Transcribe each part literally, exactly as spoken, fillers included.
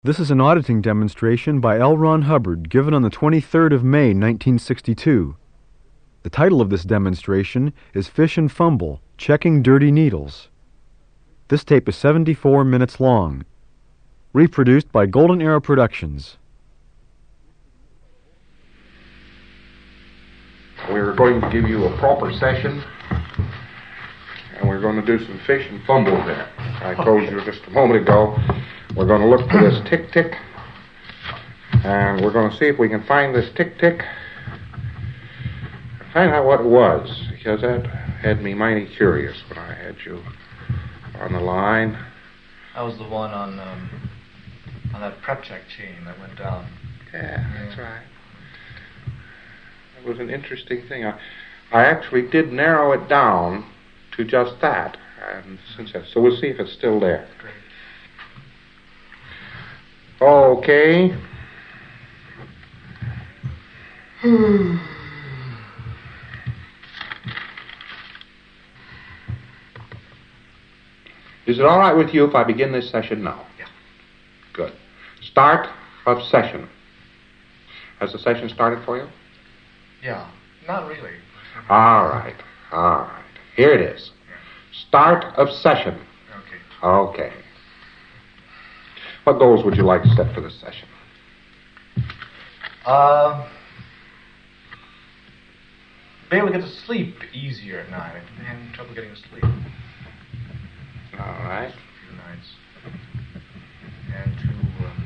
This is an auditing demonstration by L. Ron Hubbard given on the twenty-third of May, nineteen sixty-two. The title of this demonstration is Fish and Fumble, Checking Dirty Needles. This tape is seventy-four minutes long. Reproduced by Golden Arrow Productions. We're going to give you a proper session, and we're going to do some fish and fumble there. I told you just a moment ago, we're going to look for this tick-tick, and we're going to see if we can find this tick-tick, find out what it was, because that had me mighty curious when I had you on the line. That was the one on um, on that prep check chain that went down. Yeah, that's right. It was an interesting thing. I, I actually did narrow it down to just that, and since that, so we'll see if it's still there. Great. Okay. Is it all right with you if I begin this session now? Yeah. Good. Start of session. Has the session started for you? Yeah, not really. All right, all right. Here it is. Start of session. Okay. Okay. What goals would you like to set for this session? Uh, be able to get to sleep easier at night. I've been having trouble getting to sleep. All right. A few nights. And to... Um,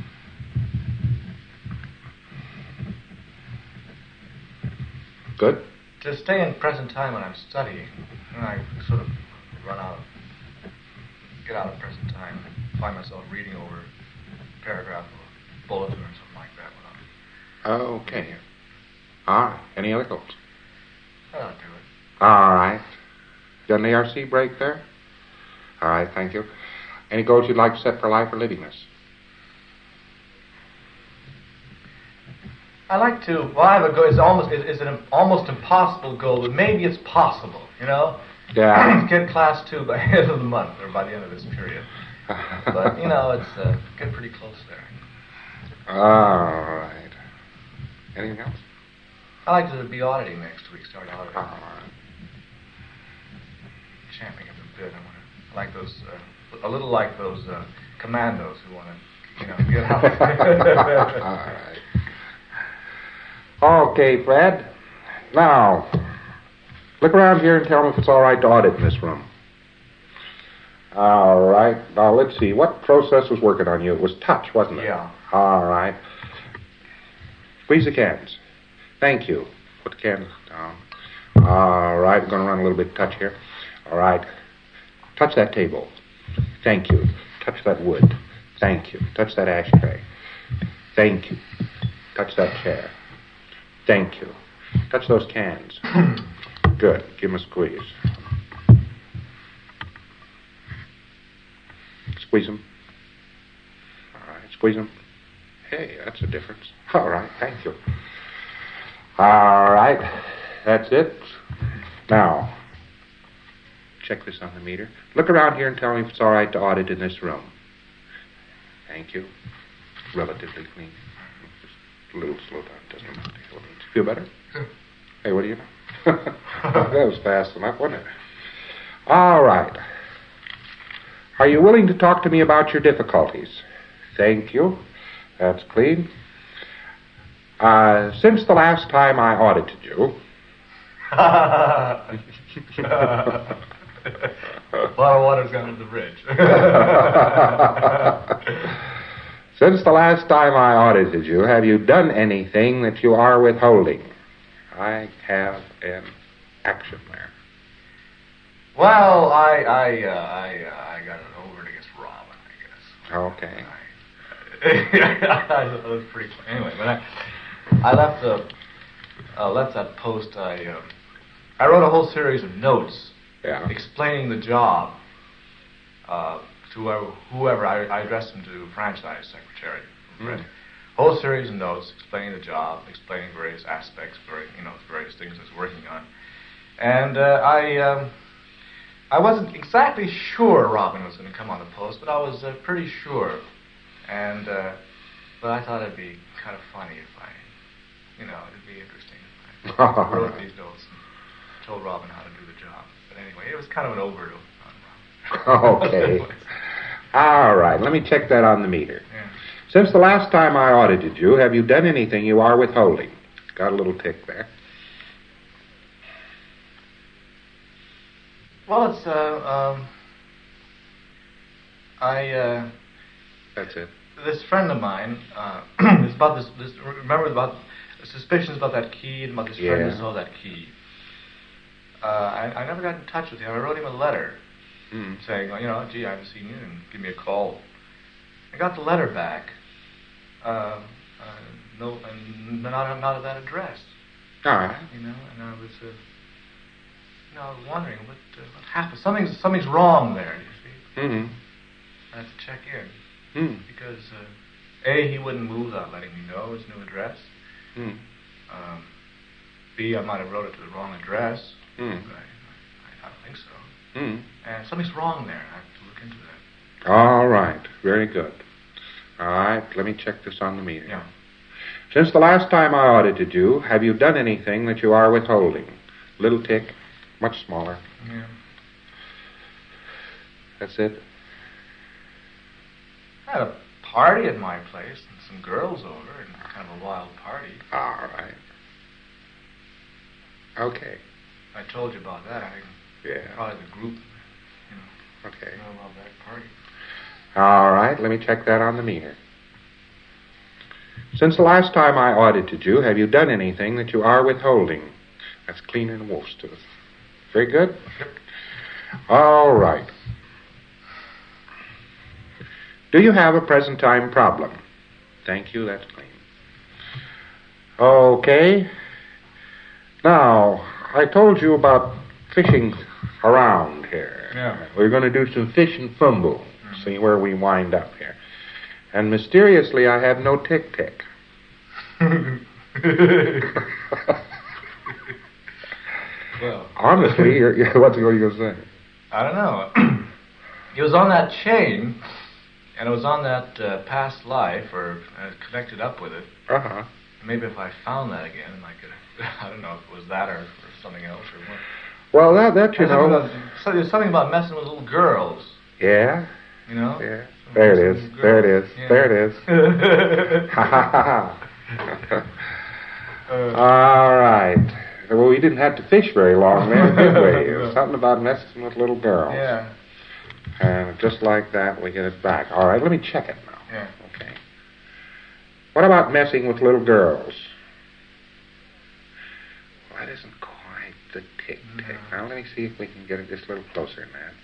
Good. to stay in present time when I'm studying. And I sort of run out, get out of present time, and find myself reading over a paragraph or bulletin or something like that. Okay. All right. Any other goals? That'll do it. All right. Got an A R C break there? All right, thank you. Any goals you'd like to set for life or living this? I like to. Well, I have a goal. It's almost it's an almost impossible goal, but maybe it's possible. You know. Yeah. Get class two by the end of the month or by the end of this period. But you know, it's uh, getting pretty close there. All right. Anything else? I like to be auditing next week. Start auditing. All right. Champing up a bit. I want to. I like those. Uh, a little like those uh, commandos who want to, you know, get out. All right. Okay, Fred. Now, look around here and tell me if it's all right to audit in this room. All right. Now, let's see. What process was working on you? It was touch, wasn't it? Yeah. All right. Squeeze the cans. Thank you. Put the cans down. All right. I'm going to run a little bit of touch here. All right. Touch that table. Thank you. Touch that wood. Thank you. Touch that ashtray. Thank you. Touch that chair. Thank you. Touch those cans. Good. Give them a squeeze. Squeeze them. All right. Squeeze them. Hey, that's a difference. All right. Thank you. All right. That's it. Now, check this on the meter. Look around here and tell me if it's all right to audit in this room. Thank you. Relatively clean. Just a little slow down. Doesn't matter. Feel better? Hey, what do you know? That was fast enough, wasn't it? All right. Are you willing to talk to me about your difficulties? Thank you. That's clean. Uh, since the last time I audited you... A lot of water's gone into the bridge. Since the last time I audited you, have you done anything that you are withholding? I have an action there. Well, I I uh, I uh, I got it over against Robin, I guess. Okay. That was pretty funny. Anyway, but I I left the uh, left that post. I uh, I wrote a whole series of notes. Yeah. Explaining the job uh, to whoever, whoever I, I addressed them to, franchise secretary. Mm. Whole series of notes explaining the job, explaining various aspects, very, you know, various things I was working on. And uh, I um, I wasn't exactly sure Robin was going to come on the post, but I was uh, pretty sure. And uh, But I thought it'd be kind of funny if I, you know, it'd be interesting if I wrote these notes and told Robin how to do the job. But anyway, it was kind of an overdose on Robin. Okay. All right, let me check that on the meter. Yeah. Since the last time I audited you, have you done anything you are withholding? Got a little tick there. Well, it's, uh, um, I, uh... That's it. This friend of mine, uh, it's about this, this, remember about suspicions about that key and about this friend Yeah. who saw that key. Uh, I, I never got in touch with him. I wrote him a letter Mm. saying, oh, you know, gee, I haven't seen you, and give me a call. I got the letter back. Uh, uh, no, and not, not at that address. All right. You know, and I was, uh, you know, I was wondering what, uh, what happened. Something's, something's wrong there, you see. Mm-hmm. I have to check in. Mm. Because, uh, A, he wouldn't move without letting me know his new address. Mm. Um, B, I might have wrote it to the wrong address. Mm. But I, I, I don't think so. Mm. And something's wrong there. I have to look into that. All right. Very good. All right. Let me check this on the meter. Yeah. Since the last time I audited you, have you done anything that you are withholding? Little tick, much smaller. Yeah. That's it. I had a party at my place and some girls over and kind of a wild party. All right. Okay. I told you about that. I think Yeah. probably the group, you know, Okay. know about that party. All right. Let me check that on the meter. Since the last time I audited you, have you done anything that you are withholding? That's cleaner than wolf's tooth. Very good. All right. Do you have a present time problem? Thank you, that's clean. Okay. Now, I told you about fishing around here. Yeah. We're going to do some fish and fumble, mm-hmm. See where we wind up here. And mysteriously, I have no tick-tick. Well, honestly, you're, you're, what are you going to say? I don't know. It was on that chain, and it was on that uh, past life, or uh, connected up with it. Uh-huh. Maybe if I found that again, I could. I don't know if it was that or, or something else or what. Well, that that you know. About, so there's something about messing with little girls. Yeah. You know. Yeah. There it is. There it is. Yeah. There it is. Ha ha ha. All right. Well, we didn't have to fish very long there, did we? It was something about messing with little girls. Yeah. And just like that, we get it back. All right, let me check it now. Yeah. Okay. What about messing with little girls? Well, that isn't quite the tick-tick. No. Now, let me see if we can get it just a little closer than that.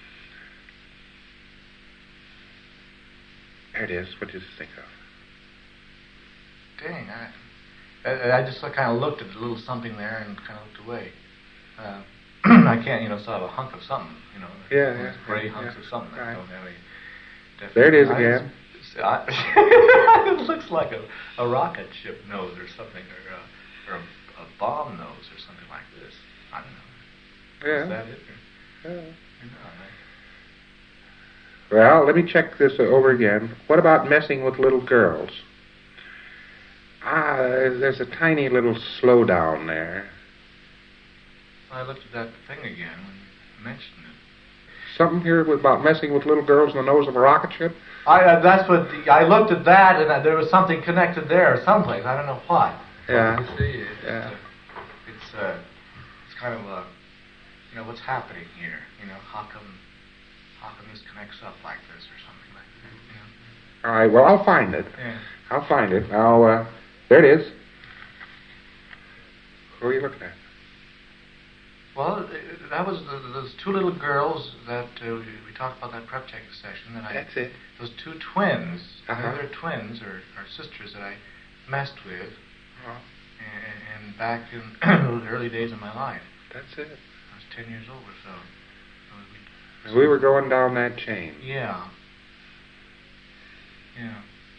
There it is. What did you think of? Dang, I, I, I just kind of looked at the little something there and kind of looked away. Uh, I can't, you know, sort of a hunk of something, you know. Yeah, yeah. Gray yeah, hunks yeah. of something. Right. I don't have any. There it is I again. just- I, it looks like a, a rocket ship nose or something, or a, or a, a bomb nose or something like this. I don't know. Yeah. Is that it? Or, Yeah. or not? Well, let me check this over again. What about messing with little girls? Ah, there's a tiny little slowdown there. I, I looked at that thing again when you mentioned it. Something here about messing with little girls in the nose of a rocket ship? I, uh, that's what the, I looked at that, and uh, there was something connected there someplace. I don't know what. Yeah. You see, it's, Yeah. uh, it's, uh, it's kind of, uh, you know, what's happening here? You know, how come, how come this connects up like this or something like that? You know? All right, well, I'll find it. Yeah. I'll find it. Now, uh, there it is. Who are you looking at? Well, uh, that was the, those two little girls that uh, we, we talked about that prep check session. That I, That's it. Those two twins, Uh-huh. they're twins or, or sisters that I messed with, Oh, and, and back in the early days of my life. that's it. I was ten years old or so. so And we were going down that chain. we, yeah. Yeah.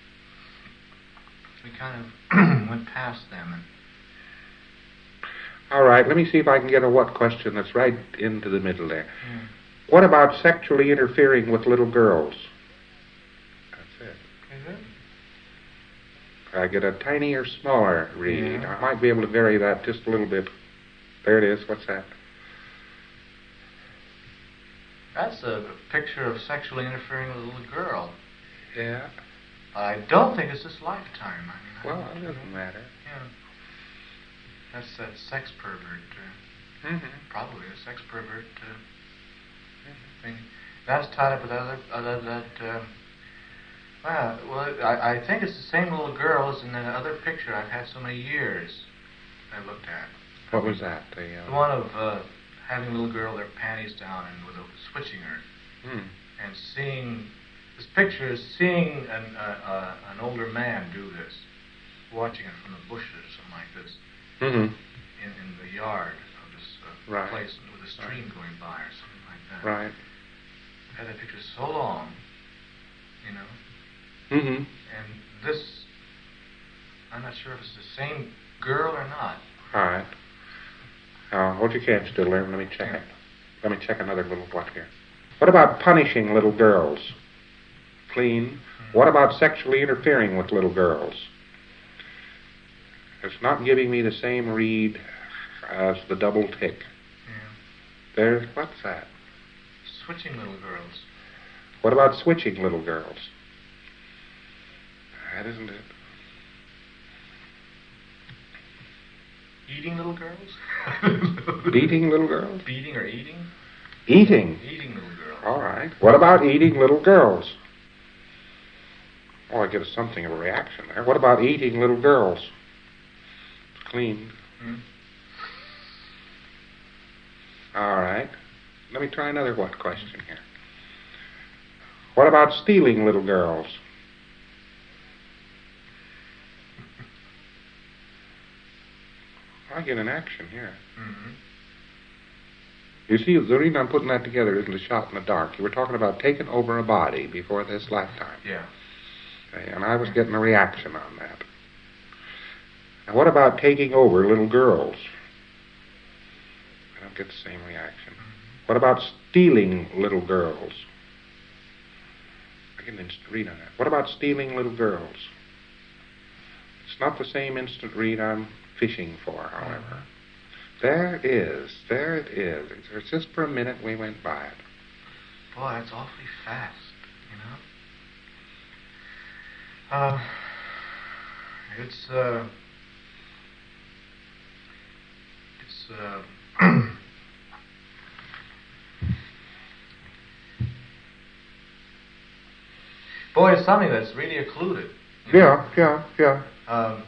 We kind of went past them. And All right, let me see if I can get a what question that's right into the middle there. yeah. What about sexually interfering with little girls? That's it. Is it? I get a tinier, smaller read. Yeah. I might be able to vary that just a little bit. There it is. What's that? That's a picture of sexually interfering with a little girl. Yeah. I don't think it's this lifetime. I mean, Well, I it doesn't matter. Yeah. That's that sex pervert. Uh, Mm-hmm. Probably a sex pervert uh, thing. That's tied up with other, other that. Uh, well, well, I, I think it's the same little girl as in the other picture I've had so many years. I looked at. What was that? The, uh, The one of uh, having a little girl, their panties down, and with a, switching her, hmm. and seeing. This picture is seeing an uh, uh, an older man do this, watching it from the bushes or something like this, Mm-hmm. in, in the yard of this uh, Right. place with a stream going by or something like that. Right. I had that picture so long, you know, Mm-hmm. and this, I'm not sure if it's the same girl or not. All right. Now, hold your can still there and let me check Yeah. it. Let me check another little what here. What about punishing little girls? Clean. Mm-hmm. What about sexually interfering with little girls? It's not giving me the same read as the double tick. Yeah. There's, what's that? Switching little girls. What about switching little girls? That isn't it. Eating little girls? Beating little girls? Beating or eating? Eating. Eating little girls. All right. What about eating little girls? Oh, I get a something of a reaction there. What about eating little girls? It's clean. Hmm? All right. Let me try another what question here. What about stealing little girls? I get an action here. Mm-hmm. You see, the reason I'm putting that together isn't a shot in the dark. You were talking about taking over a body before this lifetime. Yeah. Okay, and I was getting a reaction on that. And what about taking over little girls? I don't get the same reaction. Mm-hmm. What about stealing little girls? I get an instant read on that. What about stealing little girls? It's not the same instant read I'm fishing for, however. Mm-hmm. There it is. There it is. It's just for a minute we went by it. Boy, that's awfully fast, you know? Uh, it's, uh... It's, uh... Boy, it's something that's really occluded. you know? Yeah, yeah, yeah. Um...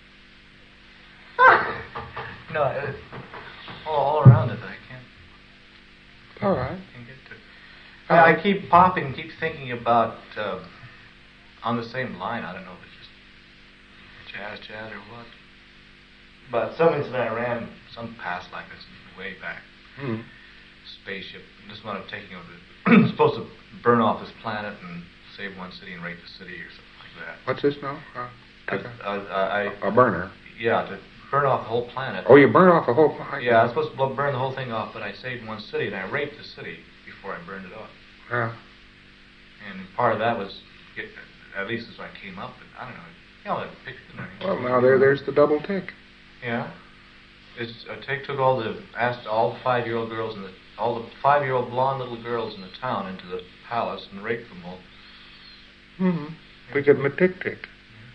No, uh, all, all around it, I can't... All right. Can't get to. I, I keep popping, keep thinking about uh, on the same line. I don't know if it's just jazz, jazz, or what. But some incident I ran some past like this way back. Hmm. Spaceship. Just wound up taking over. The, supposed to burn off this planet and save one city and rape the city or something like that. What's this now? Uh, I, okay. I, I, A burner. yeah, to burn off the whole planet. Oh, you burn off a whole planet? Yeah, I was supposed to bl- burn the whole thing off, but I saved one city and I raped the city before I burned it off. Yeah. And part of that was, get, at least as I came up, but I don't know. You know, that picture. You know, Well, now there, there's the double tick. Yeah. It's, I take, took all the, asked all the five-year-old girls in the, all the five-year-old blonde little girls in the town into the palace and raped them all. Mm-hmm. We get them a tick tick.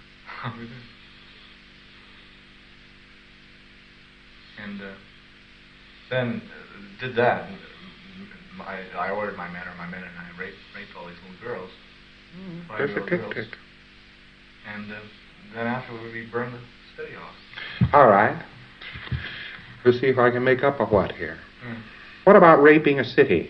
And uh, then uh, did that. And, uh, I, I ordered my men or my men and I raped, raped all these little girls. Mm-hmm. There's a Five-year-old tick girls. tick. And uh, then afterward we burned the city off. All right. Let's see if I can make up a what here. Mm. What about raping a city?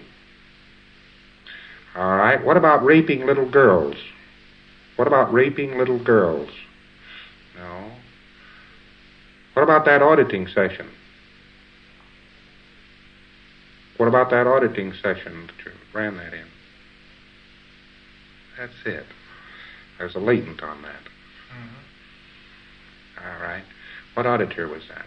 All right. What about raping little girls? What about raping little girls? No. What about that auditing session? What about that auditing session that you ran that in? That's it. There's a latent on that. Mm-hmm. All right. What auditor was that?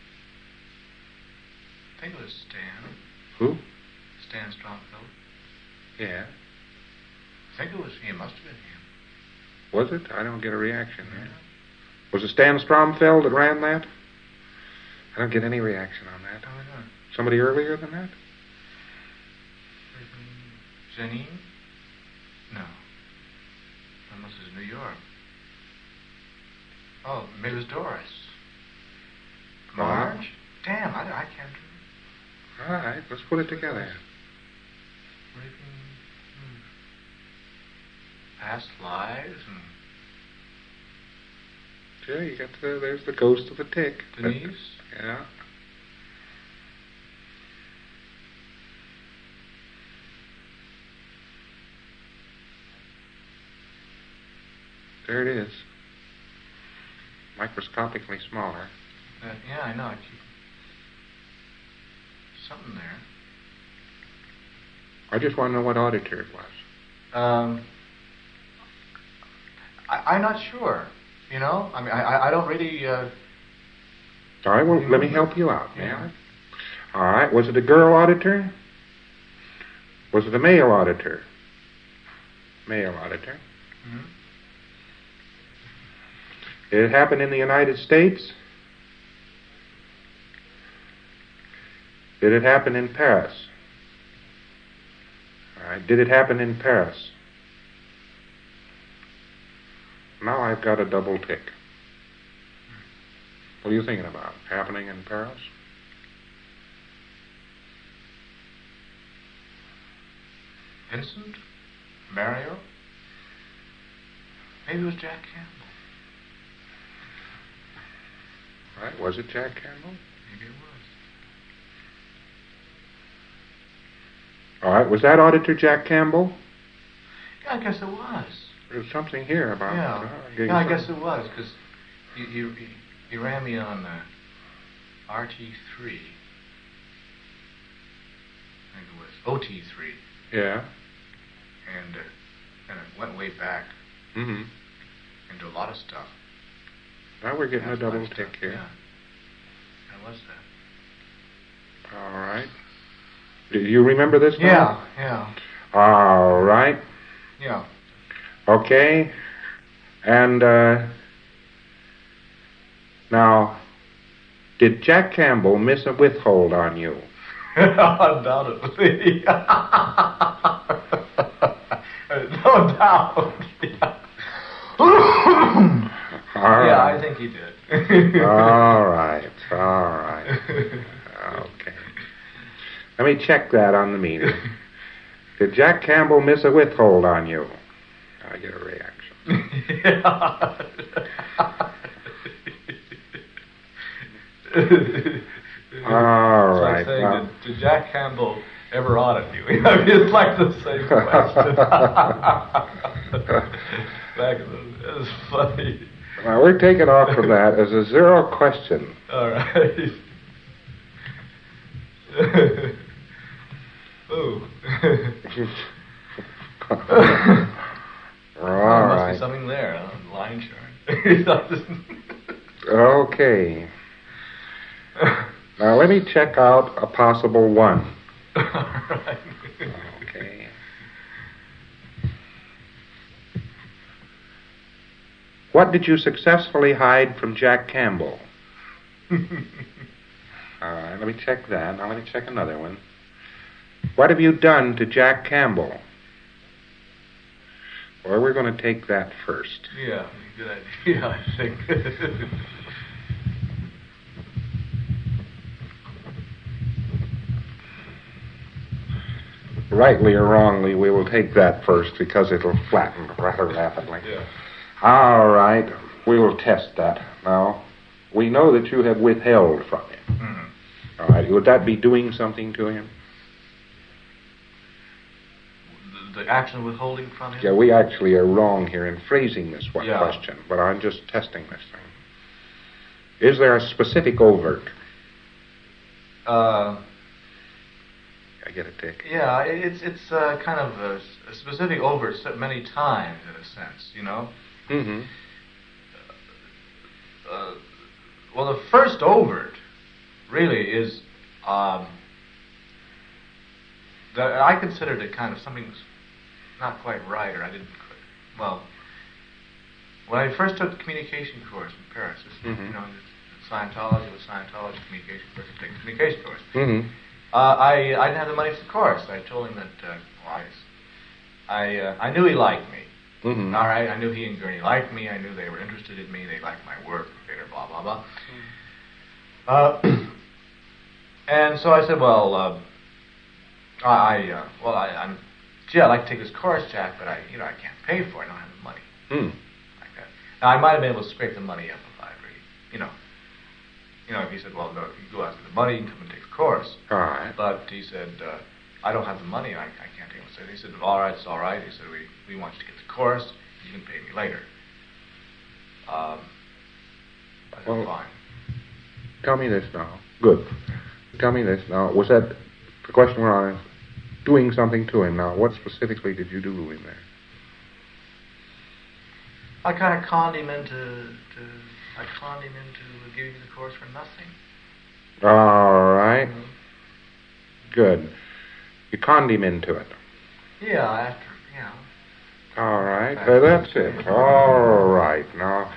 I think it was Stan. Who? Stan Stromfeld. Yeah. I think it was, he must have been him. Was it? I don't get a reaction there. Was it Stan Stromfeld that ran that? I don't get any reaction on that. Oh, no. Somebody earlier than that? Janine? No. Unless it's New York. Oh, maybe it was Doris. Marge? Damn, I, I can't do All right, let's put it together. Raping, hmm. Past lives and Yeah, you got the, there's the ghost of the tick. Denise? Yeah. There it is. Microscopically smaller. Uh, yeah, I know. I keep something there. I just want to know what auditor it was. Um, I, I'm not sure. You know, I mean, I, I don't really. Uh, All right, well, let me help you out, may Yeah. I? All right, was it a girl auditor? Was it a male auditor? Male auditor. mhm. Did it happen in the United States? Did it happen in Paris? All right, did it happen in Paris? Now I've got a double tick. What are you thinking about? Happening in Paris? Vincent? Mario? Maybe it was Jack Campbell. Right, was it Jack Campbell? Maybe it was. All right, was that Auditor Jack Campbell? Yeah, I guess it was. There's something here about... Yeah, uh, gave yeah, I you guess some- it was, because you, you, you, you ran me on uh, R T three. I think it was O T three. Yeah. And, uh, and it went way back Mm-hmm. into a lot of stuff. Now we're getting a Past double life tick stuff, here. Yeah. How was that? All right. Do you remember this now? Yeah, yeah, All right. yeah. Okay. And, uh... now, did Jack Campbell miss a withhold on you? Undoubtedly. No doubt. All Yeah, right. I think he did. All right. All right. Okay. Let me check that on the meter. Did Jack Campbell miss a withhold on you? I get a reaction. Yeah. All It's like right. saying, well- did, did Jack Campbell ever audit you? I mean, it's like the same question. Back in the, it was funny. Well, we're taking off from that as a zero question. All right. Ooh. All must right. be something there, huh? Line chart. Okay. Now let me check out a possible one. All right. Okay. What did you successfully hide from Jack Campbell? All right, let me check that. Now let me check another one. What have you done to Jack Campbell? Well, we're going to take that first. Yeah, good idea, I think. Rightly or wrongly, we will take that first because it'll flatten rather rapidly. Yeah. All right, we will test that. Now, we know that you have withheld from him. Mm-hmm. All right, would that be doing something to him? The, the action of withholding from him? Yeah, we actually are wrong here in phrasing this one Yeah. question, but I'm just testing this thing. Is there a specific overt? Uh, I get a tick. yeah, it- it's it's uh, kind of a, a specific overt s- many times in a sense, you know. Mm-hmm. Uh, well, the first overt really is um, that I considered it kind of something that's not quite right, or I didn't. Well, when I first took the communication course in Paris, this, Mm-hmm. you know, Scientology was Scientology communication course, I took the communication course. Mm-hmm. Uh, I I didn't have the money for the course. I told him that uh, well, I I, uh, I knew he liked me. Mm-hmm. All right, I knew he and Gurney liked me. I knew they were interested in me. They liked my work. Later, blah blah blah. Uh, and so I said, well, uh, I, I uh, well, I, I'm, gee, I'd like to take this course, Jack, but I, you know, I can't pay for it. I don't have the money. Mm. Like that. Now, I might have been able to scrape the money up if I really, you know, you know, if he said, well, no, if you go ask for the money, you can come and take the course. All right. But he said, uh, I don't have the money. I, I can't take it. So he said, all right, it's all right. He said, we, we want you to get the course. You can pay me later. Um, I said, Well, fine. Tell me this now. Good. Tell me this now. Was that the question we're on? Is doing something to him. Now, what specifically did you do to him there? I kind of conned him into, to, I conned him into giving me the course for nothing. All right. Mhm. Good. You conned him into it. Yeah, after, you know. All right. Uh, that's it. All right. Now,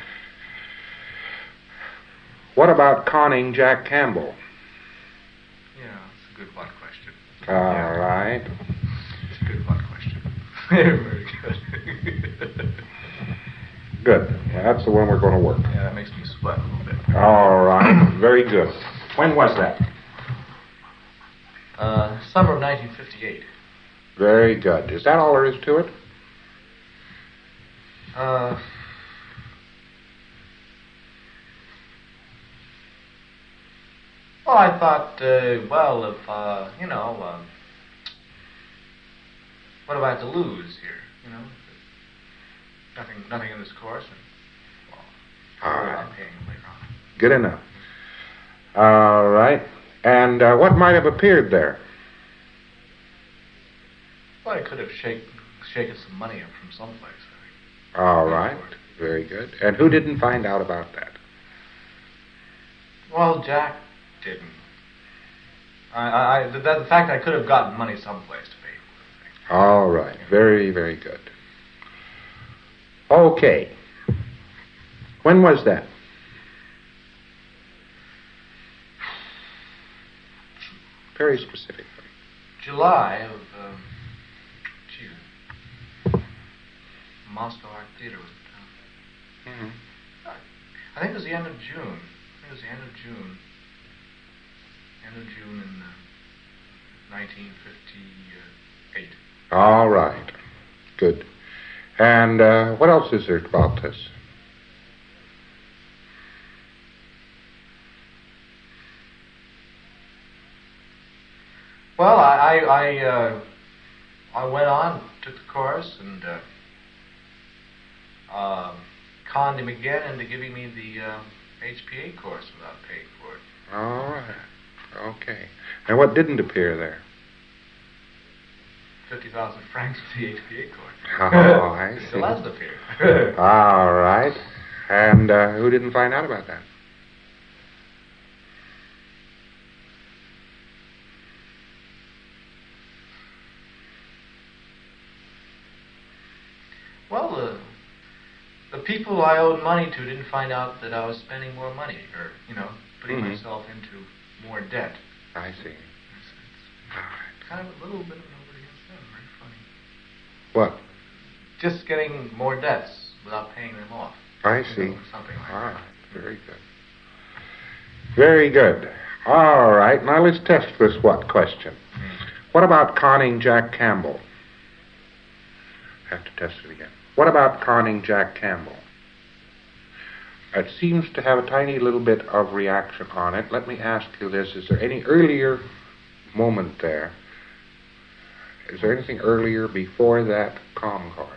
what about conning Jack Campbell? Yeah, it's a good what question. All Yeah. right. It's a good what question. Very good. Good. That's the one we're going to work. Yeah, that makes me sweat a little bit. All right. Very good. When was that? Uh, summer of nineteen fifty-eight. Very good. Is that all there is to it? Uh, well, I thought, uh, well, if, uh, you know, uh, what do I have to lose here? You know, nothing, nothing in this course, and, well, All worry right. about paying them later on. Good enough. All right. And uh, what might have appeared there? Well, I could have shake, shaken some money up from someplace. I think. All right. Very good. And who didn't find out about that? Well, Jack didn't. I, I, I the, the fact I could have gotten money someplace to pay for it. All right. Very, very good. Okay. When was that? Very specific. July of, um, gee, Moscow Art Theater was the town. Mm-hmm. I think it was the end of June. I think it was the end of June. End of June in uh, nineteen fifty-eight. All right. Good. And uh, what else is there about this? Well, I I I, uh, I went on, took the course, and uh, uh, conned him again into giving me the uh, H P A course without paying for it. All right. Okay. And what didn't appear there? Fifty thousand francs for the H P A course. Oh, I It see. still hasn't appeared. All right. And uh, who didn't find out about that? Well, uh, the people I owed money to didn't find out that I was spending more money, or, you know, putting Mhm. myself into more debt. I see. It's, All right. it's kind of a little bit of an over against them. Very funny. What? Just getting more debts without paying them off. I You see. know, something like All that. right. Very good. Very good. All right. Now let's test this what question. Mm. What about conning Jack Campbell? Have to test it again. What about conning Jack Campbell? It seems to have a tiny little bit of reaction on it. Let me ask you this. Is there any earlier moment there? Is there anything earlier before that com course?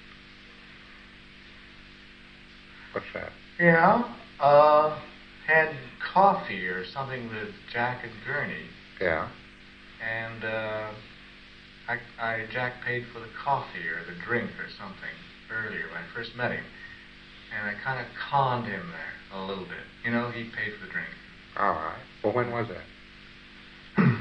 What's that? Yeah, uh, had coffee or something with Jack and Gurney, Yeah. and uh, I, I Jack paid for the coffee or the drink or something earlier when I first met him, and I kind of conned him there a little bit. You know, he paid for the drink. All right. Well, when was that? It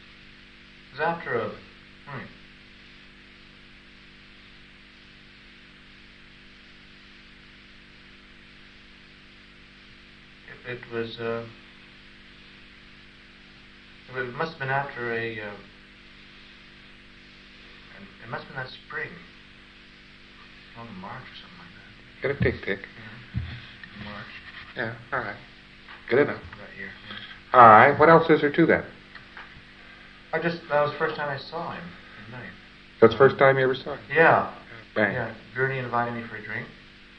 was after a. Hmm, it was, uh, it must have been after a, uh, it must have been that spring. Oh, March or something like that. Get a tick-tick. Yeah. March. Yeah, all right. Good enough. That year, yeah. All right. What else is there to that? I just, that was the first time I saw him at night. That's the first time you ever saw him? Yeah. Bang. Yeah, Gurney invited me for a drink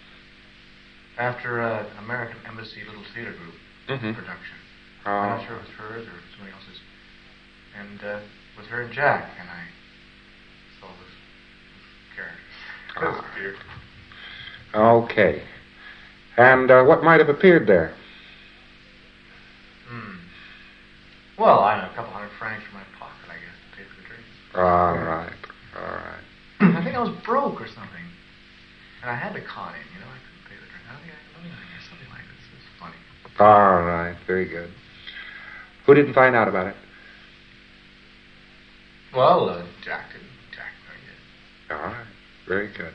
after an uh, American Embassy Little Theater Group Mm-hmm. production. Oh. I'm not sure if it was hers or somebody else's. And uh, with her and Jack, and I saw this character. Ah. This beard. Okay. And uh, what might have appeared there? Hmm. Well, I don't know, a couple hundred francs from my pocket, I guess, to pay for the drink. All right. All right. I think I was broke or something. And I had to con him, you know, I couldn't pay the drink. I don't think I could do anything or something like this. It's funny. All right. Very good. Who didn't find out about it? Well, uh, Jack didn't. Jack did. All right. Very good.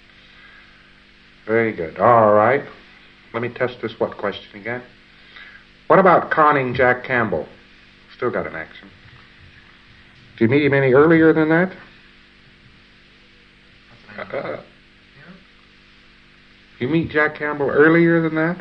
Very good. All right. Let me test this what question again. What about conning Jack Campbell? Still got an accent. Did you meet him any earlier than that? What's the name? Uh, Yeah? you meet Jack Campbell earlier than that?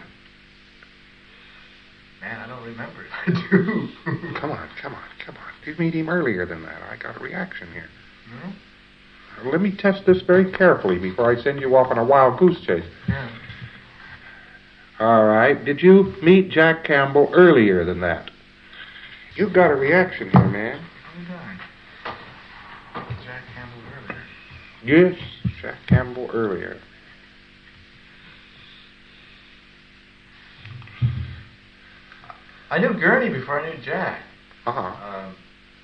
Man, I don't remember if I do. Come on, come on, come on. Did you meet him earlier than that? I got a reaction here. No? Let me test this very carefully before I send you off on a wild goose chase. Yeah. All right. Did you meet Jack Campbell earlier than that? You've got a reaction here, man. Oh, darn. Jack Campbell earlier. Yes, Jack Campbell earlier. I knew Gurney before I knew Jack. Uh-huh. Um,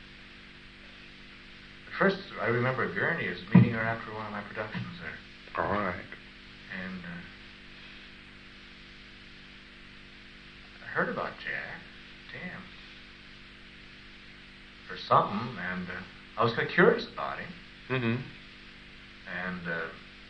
first, I remember Gurney as meeting her after one of my productions there. All right. And uh, I heard about Jack. Damn. Or something, and uh, I was kind of curious about him. Mm-hmm. And uh,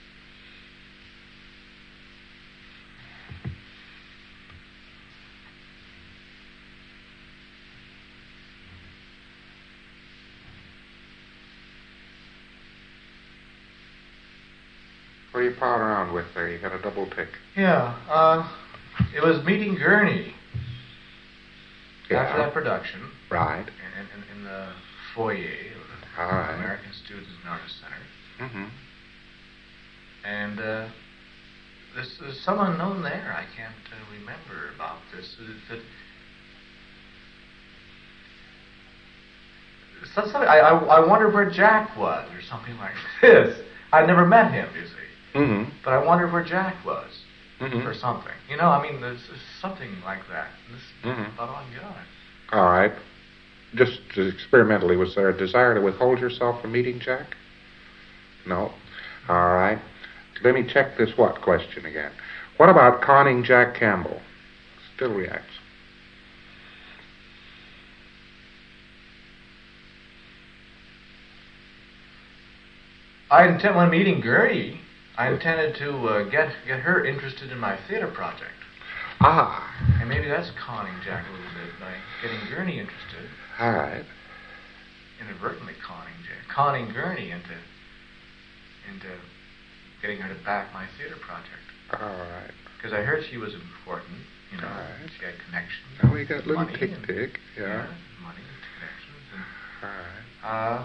What are you pawing around with there? You got a double tick. yeah, uh, it was meeting Gurney Yeah. after that production. Right. In, in, in the foyer of the All right. American Students and Artists Center. Mm-hmm. And uh, there's, there's some unknown there. I can't uh, remember about this. That, so, so, I, I, I wondered where Jack was or something like this. I'd never met him, you see. Mm-hmm. But I wondered where Jack was Mm-hmm. or something. You know, I mean, there's, there's something like that. This is Mhm. about all I got. All right. Just experimentally, was there a desire to withhold yourself from meeting Jack? No. All right. Let me check this what question again. What about conning Jack Campbell? Still reacts. I intend, when meeting Gurney, I intended to uh, get get her interested in my theater project. Ah. And maybe that's conning Jack a little bit by getting Gurney interested. All right. Inadvertently conning Jack, conning Gurney into into getting her to back my theater project. All right. Because I heard she was important, you know. Right. She had connections. Now we got little money tick and- tick. Yeah. money and connections and All right. uh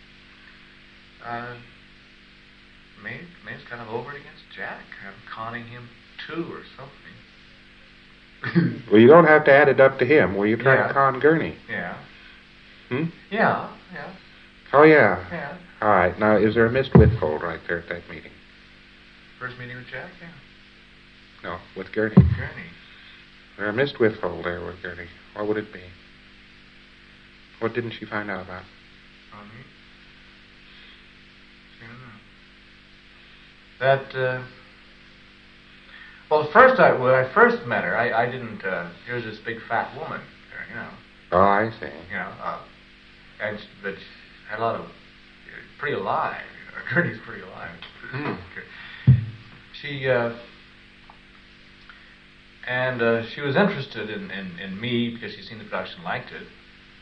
uh May May's kind of over it against Jack. I'm conning him too or something. Well, you don't have to add it up to him. Were you trying Yeah. to con Gurney? Yeah. Hmm? Yeah, yeah, Oh, yeah. yeah. All right. Now, is there a missed withhold right there at that meeting? First meeting with Jack, yeah. No, with Gurney. Gurney. There a missed withhold there with Gurney. What would it be? What didn't she find out about? On me? I don't know. That, uh... Well, first, I, when I first met her, I, I didn't, uh... Here was this big fat woman there, you know. Oh, I see. You know, uh... And, she- but she had a lot of... Pretty alive, you know. Gurney's pretty alive. Hmm. She, uh... And uh, she was interested in, in, in me because she'd seen the production, liked it.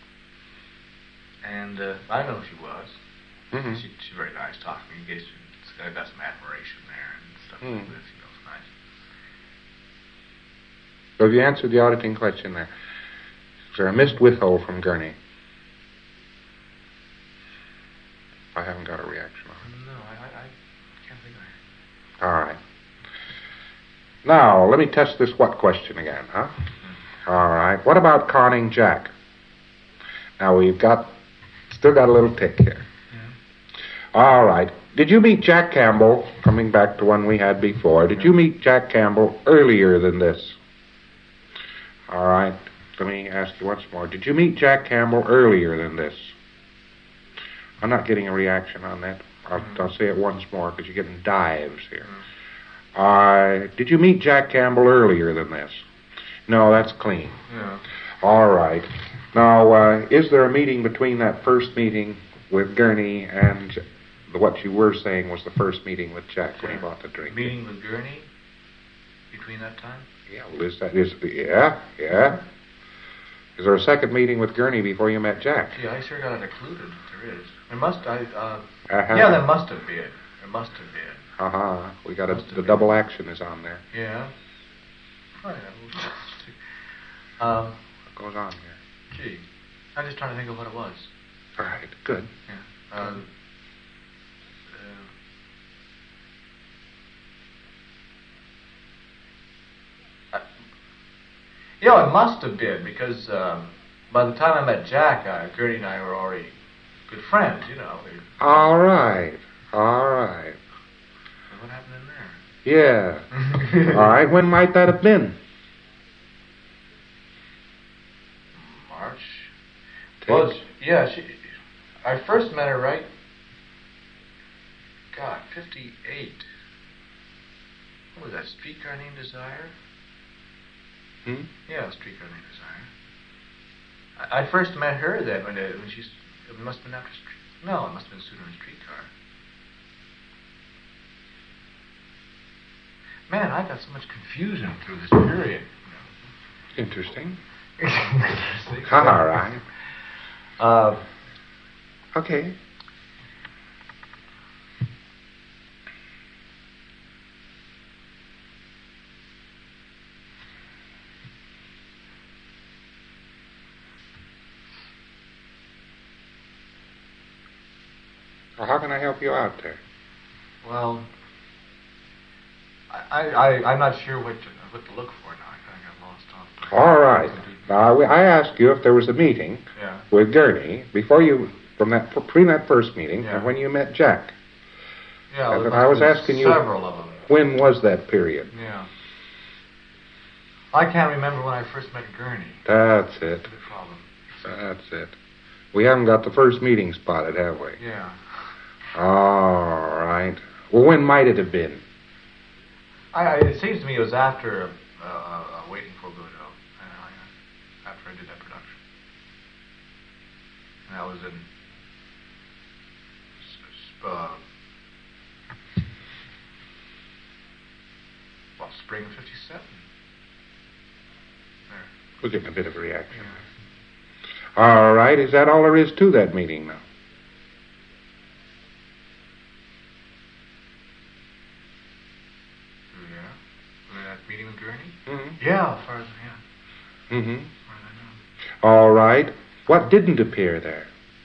And uh, I know she was. Mm-hmm. She, she's very nice, talking to me. Gave, I got some admiration there and stuff Mm. like this. You know, it's nice. So have you answered the auditing question there? Is there a missed withhold from Gurney? I haven't got a reaction on it. No, I, I, I can't think of it. All right. Now, let me test this what question again, huh? Mm-hmm. All right. What about conning Jack? Now, we've got, still got a little tick here. Yeah. All right. Did you meet Jack Campbell, coming back to one we had before, did you meet Jack Campbell earlier than this? All right. Let me ask you once more. Did you meet Jack Campbell earlier than this? I'm not getting a reaction on that. I'll, Mm-hmm. I'll say it once more because you're getting dives here. Mm-hmm. Uh, did you meet Jack Campbell earlier than this? No, that's clean. Yeah. All right. Now, uh, is there a meeting between that first meeting with Gurney and the, what you were saying was the first meeting with Jack when he bought the drink? Meeting with Gurney between that time? Yeah, well, is that, is, yeah, yeah. Is there a second meeting with Gurney before you met Jack? Gee, I sure got it included. There is. There must, I, uh... Uh-huh. Yeah, there must have been. There must have been. Uh-huh. We got a, Must have the been. double action is on there. Yeah. Oh, yeah. Um, What goes on here? gee. I'm just trying to think of what it was. All right, good. Yeah. Um, uh, I, you know, it must have been because um, by the time I met Jack, uh, Gertie and I were already good friends. You know. We, All right, all right. what happened in there? Yeah. All right, when might that have been? March. Take- Well, she- yeah, she. I first met her right. God, fifty-eight. What was that? Streetcar Named Desire? Hmm? Yeah, Streetcar Named Desire. I, I first met her then when it, when she's. It must have been after. Street, no, it must have been sooner than Streetcar. Man, I got so much confusion through this period. Interesting. Interesting. All right. Uh, Okay. Well, how can I help you out there? well, I, I, I'm not sure what to, what to look for now. I kind of got lost off. All right. Now, we- I asked you if there was a meeting Yeah. with Gurney before you, from that, between that first meeting Yeah. and when you met Jack. Yeah, And there I was must have been asking you- several of them. When was that period? Yeah. I can't remember when I first met Gurney. That's it. That's the problem. That's it. We haven't got the first meeting spotted, have we? Yeah. All right. Well, when might it have been? I, I, it seems to me it was after uh, uh, Waiting for Godot. Uh, I- after I did that production. And that was in s- s- uh, well, spring of fifty-seven. There. We're getting a bit of a reaction. All right. Is that all there is to that meeting now? Yeah. Was that meeting with Gurney? Mm-hmm. Yeah, as far as yeah, Mm-hmm. as far as I know. All right. What didn't appear there?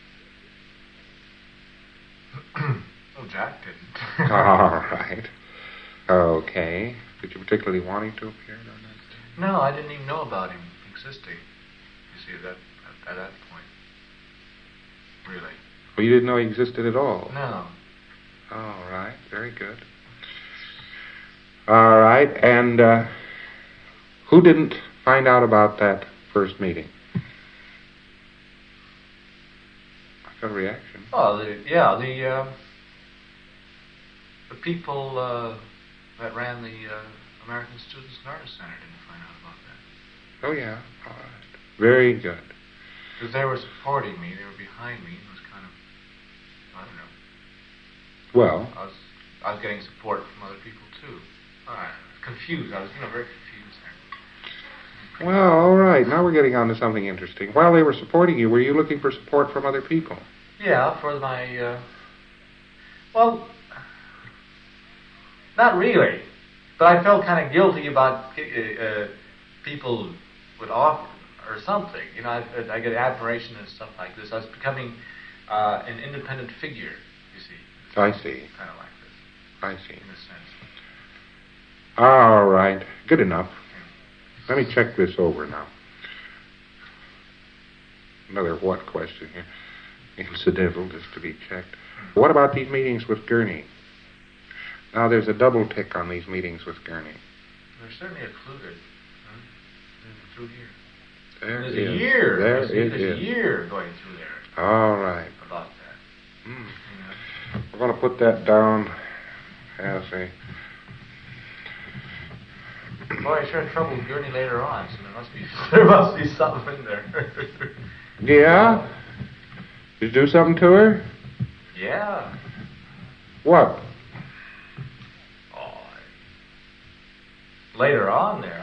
Oh, Jack didn't. All right. Okay. Did you particularly want him to appear on that? No, I didn't even know about him existing. You see, at that at, at that point, really. Well, you didn't know he existed at all. No. All right. Very good. All right. And uh, who didn't find out about that first meeting? I got a reaction. Oh, the, yeah, the uh, the people uh, that ran the uh, American Students and Artists Center didn't find out about that Oh, yeah. All right. Very good. because they were supporting me. They were behind me. It was kind of I don't know. Well, I was I was getting support from other people too. I was confused. I was you know very confused there. Well, all right. Now we're getting on to something interesting. While they were supporting you, were you looking for support from other people? Yeah, for my, uh, well, not really. But I felt kind of guilty about uh, uh, people would offer or something. You know, I, I get admiration and stuff like this. I was becoming uh, an independent figure, you see. I see. Kind of like this. I see. In a sense. All right. Good enough. Let me check this over now. Another what question here. Incidental, just to be checked. What about these meetings with Gurney? Now, there's a double tick on these meetings with Gurney. They're certainly included huh? through here. There there's is. a year. There there's, it there's is. a year going through there. All right. About that. Mm. You know? We're going to put that down as a... Boy, I sure had trouble with Gurney later on, so there must be there must be something in there. Yeah? Did you do something to her? Yeah. What? Oh, I, later on there,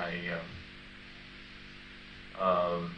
I uh, um,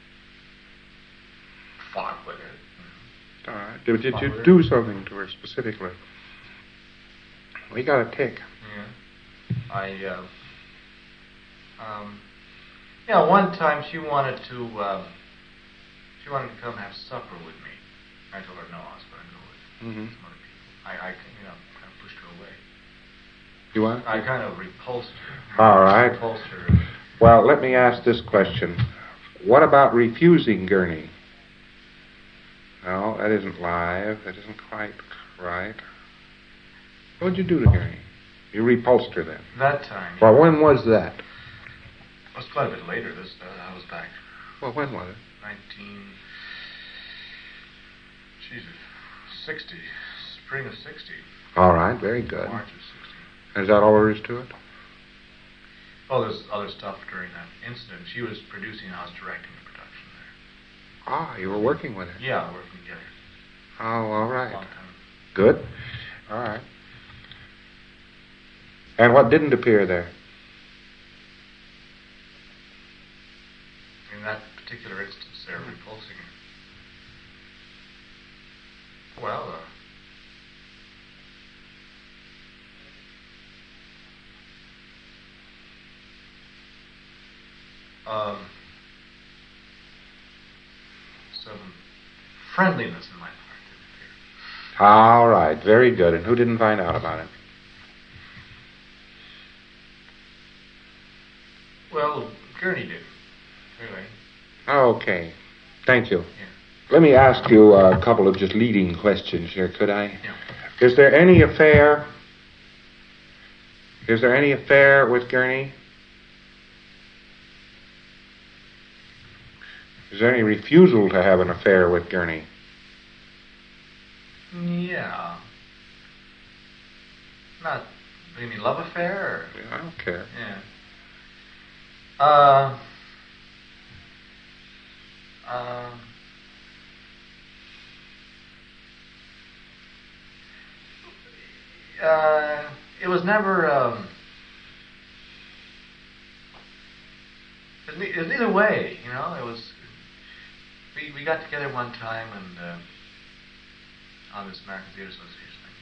fought with her. All right. Did, did you Fought with do her. something to her specifically? We got a tick. Yeah. I, uh, um, yeah, one time she wanted to, um, she wanted to come have supper with me. I told her no, I was going to go with Mm-hmm. some other people. I, I, you know, kind of pushed her away. You what? I kind of repulsed her. All right. Repulsed her. Well, let me ask this question. What about refusing Gurney? No, that isn't live. That isn't quite right. What did you do to Gurney? You repulsed her then. That time. Well, when was that? It was quite a bit later. This, uh, I was back Well, when was it? nineteen, Jesus, sixty, spring of sixty. All right, very good. March of sixty. Is that all there is to it? Oh, there's other stuff during that incident. She was producing and I was directing the production there. Ah, you were working with her. Yeah, working together. Oh, all right. Long time. Good. All right. And what didn't appear there? In that particular instance, they're repulsing her. Well, uh, um, some friendliness in my part didn't appear. All right, very good. And who didn't find out about it? Well, Gurney did, really. Okay. Thank you. Yeah. Let me ask you a couple of just leading questions here, could I? Yeah. Is there any affair? Is there any affair with Gurney? Is there any refusal to have an affair with Gurney? Yeah. Not, do you mean love affair? Or? Yeah, I don't care. Yeah. Uh, uh, uh, it was never, um, it was, ne- it was either way, you know, it was, we, we got together one time and, uh, on this American Theater Association thing.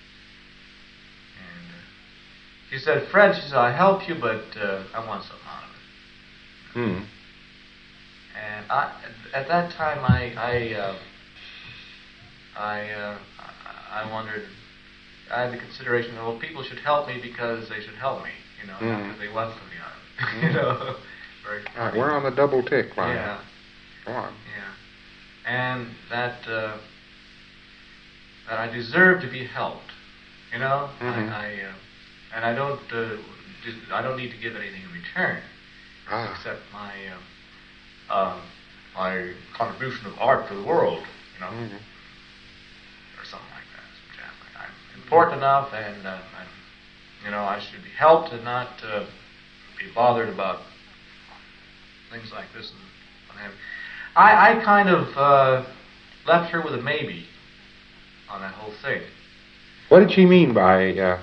And, uh, she said, Fred, she said, I'll help you, but, uh, I want something out of it. Hmm. And I, at that time, I, I, uh, I, uh, I wondered. I had the consideration that well, people should help me because they should help me, you know, Mm. not because they want something out of it, you know. Very All right, we're on the double tick line. Yeah, Go on. yeah, and that uh, that I deserve to be helped, you know. Mhm. I, I uh, and I don't, uh, dis- I don't need to give anything in return. Ah. Except my uh, uh, my contribution of art to the world, you know, Mhm. or something like that. Some jazz like I'm important enough, and uh, I'm, you know, I should be helped and not uh, be bothered about things like this and what have you. I I kind of uh, left her with a maybe on that whole thing. What did she mean by uh,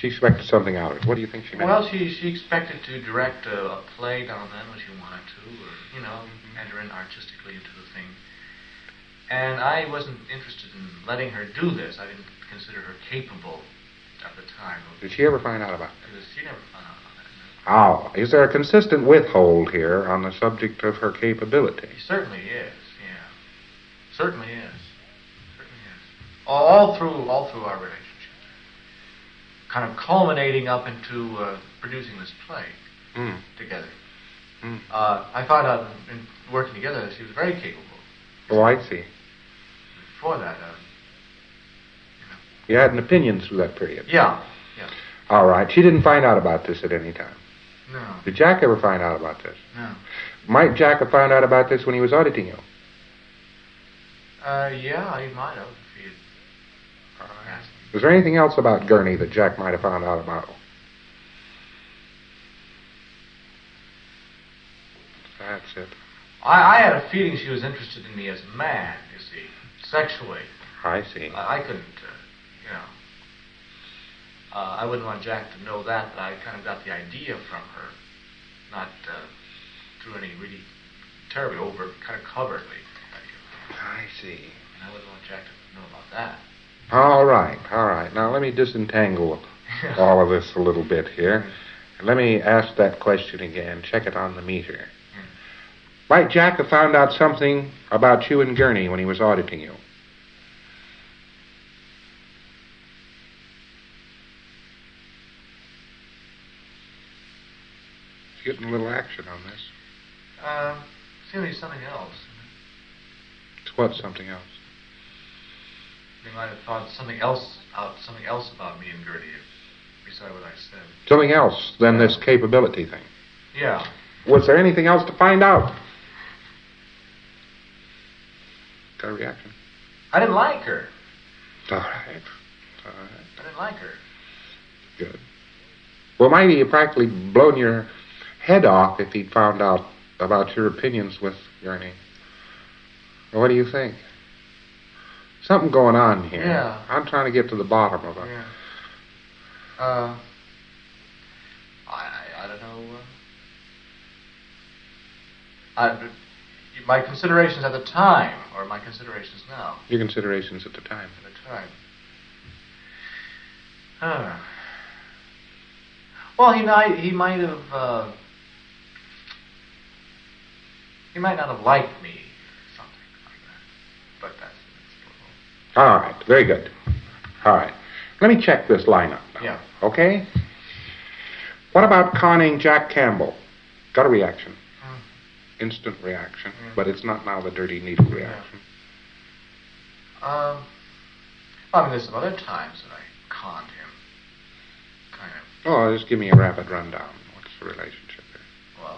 She expected something out of it. What do you think she meant? Well, she she expected to direct a, a play down then when she wanted to, or, you know, enter in artistically into the thing. And I wasn't interested in letting her do this. I didn't consider her capable at the time. Did she ever find out about it? She never found out about that. Oh, is there a consistent withhold here on the subject of her capability? He certainly is, yeah. Certainly is. Certainly is. All, all through all through our relationship. Kind of culminating up into uh, producing this play mm. together. Mm. Uh, I found out in, in working together that she was very capable. Oh, I see. Before that, uh, you know. You had an opinion through that period? Yeah, yeah. All right. She didn't find out about this at any time? No. Did Jack ever find out about this? No. Might Jack have found out about this when he was auditing you? Uh, yeah, he might have if he had asked me. Was there anything else about Gurney that Jack might have found out about? That's it. I, I had a feeling she was interested in me as a man, you see, sexually. I see. I, I couldn't, uh, you know. Uh, I wouldn't want Jack to know that, but I kind of got the idea from her, not uh, through any really terribly overt, kind of covertly. I see. And I wouldn't want Jack to know about that. All right, all right. Now, let me disentangle all of this a little bit here. And let me ask that question again. Check it on the meter. Might Jack have found out something about you and Gurney when he was auditing you? He's getting a little action on this. Uh, seems to be something else. It's what, something else? They might have thought something else out, something else about me and Gertie, besides what I said. Something else than this capability thing? Yeah. Was there anything else to find out? Got a reaction? I didn't like her. All right. All right. I didn't like her. Good. Well, might he have practically blown your head off if he'd found out about your opinions with Gurney? Well, what do you think? Something going on here. Yeah. I'm trying to get to the bottom of it. Yeah. Uh, I, I, I don't know. Uh, I, my considerations at the time, or my considerations now? Your considerations at the time. At the time. Uh, well, he might, he might have, uh, he might not have liked me, or something like that. But that's... All right, very good. All right. Let me check this lineup now. Yeah. Okay? What about conning Jack Campbell? Got a reaction. Mm. Instant reaction. Mm. But it's not now the dirty needle reaction. Yeah. Um, well, I mean, there's some other times that I conned him. Kind of. Oh, just give me a rapid rundown. What's the relationship there? Well,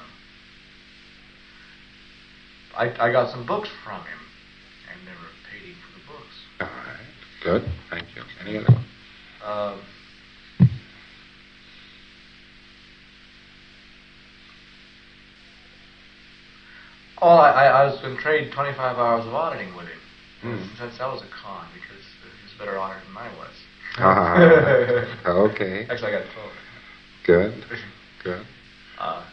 I, uh, I, I got some books from him. And never paid him for the books. All right. Good. Thank you. Any other one? Um, oh, I, I, I was going to trade twenty-five hours of auditing with him. Mm. That, that was a con because he was a better auditor than I was. Ah, okay. Actually, I got told. Good. Good. Uh,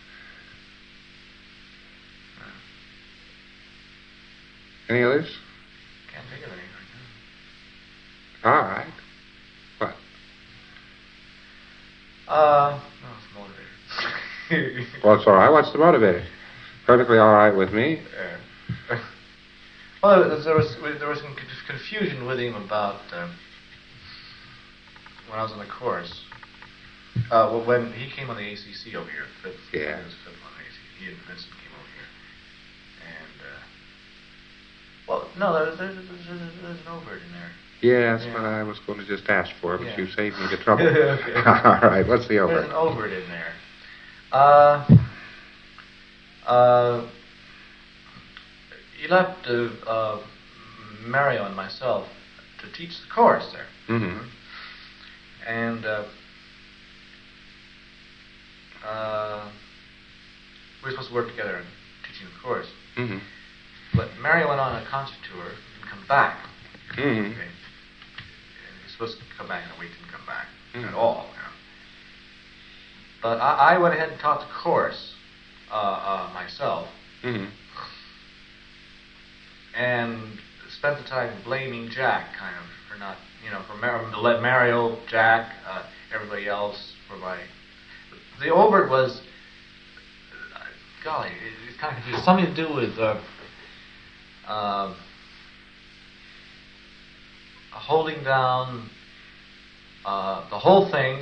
Any others? can't think of any right now. All right. What? Uh, no, it's motivated. Well, it's all right. What's the motivator? Perfectly all right with me. Yeah. Well, there was, there was there was some confusion with him about uh, when I was on the course. Uh, well, when he came on the A C C over here, fifth, Yeah. he was fifth on the A C C. He and Vincent came over here, and uh, well, no, there's there's, there's, there's an overt in there. Yes, Yeah. but I was going to just ask for it, but Yeah. you saved me the trouble. Okay. All right. What's the There's over? an overt in there. Uh, uh, he left uh, uh, Mario and myself to teach the course there. Mm-hmm. And uh, uh, we were supposed to work together in teaching the course. Mm-hmm. But Mario went on a concert tour and come back. Mm-hmm. Okay. And he was supposed to come back in a week and come back. at all. You know. But I, I went ahead and taught the course uh, uh, myself, Mm-hmm. and spent the time blaming Jack, kind of, for not, you know, for Mar- to let Mario, Jack, uh, everybody else for my. The overt was, uh, golly, it, it's kind of confusing. Something to do with uh, uh, holding down uh, the whole thing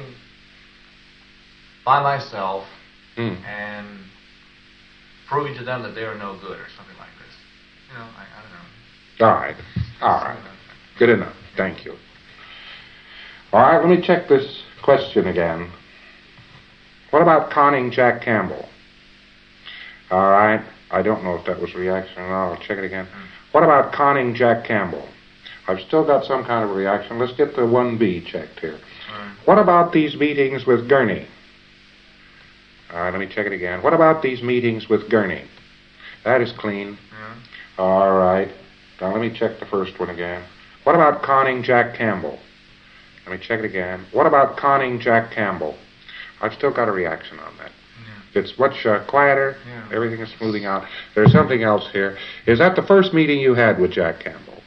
by myself Mm. and proving to them that they are no good or something like this. You know, I, I don't know. All right. All right. Good enough. Thank you. All right, let me check this question again. What about conning Jack Campbell? All right. I don't know if that was a reaction or not. I'll check it again. What about conning Jack Campbell? I've still got some kind of a reaction. Let's get the one B checked here. Right. What about these meetings with Gurney? All right, let me check it again. What about these meetings with Gurney? That is clean. Yeah. All right. Now let me check the first one again. What about conning Jack Campbell? Let me check it again. What about conning Jack Campbell? I've still got a reaction on that. Yeah. It's much uh, quieter. Yeah. Everything is smoothing out. There's something else here. Is that the first meeting you had with Jack Campbell?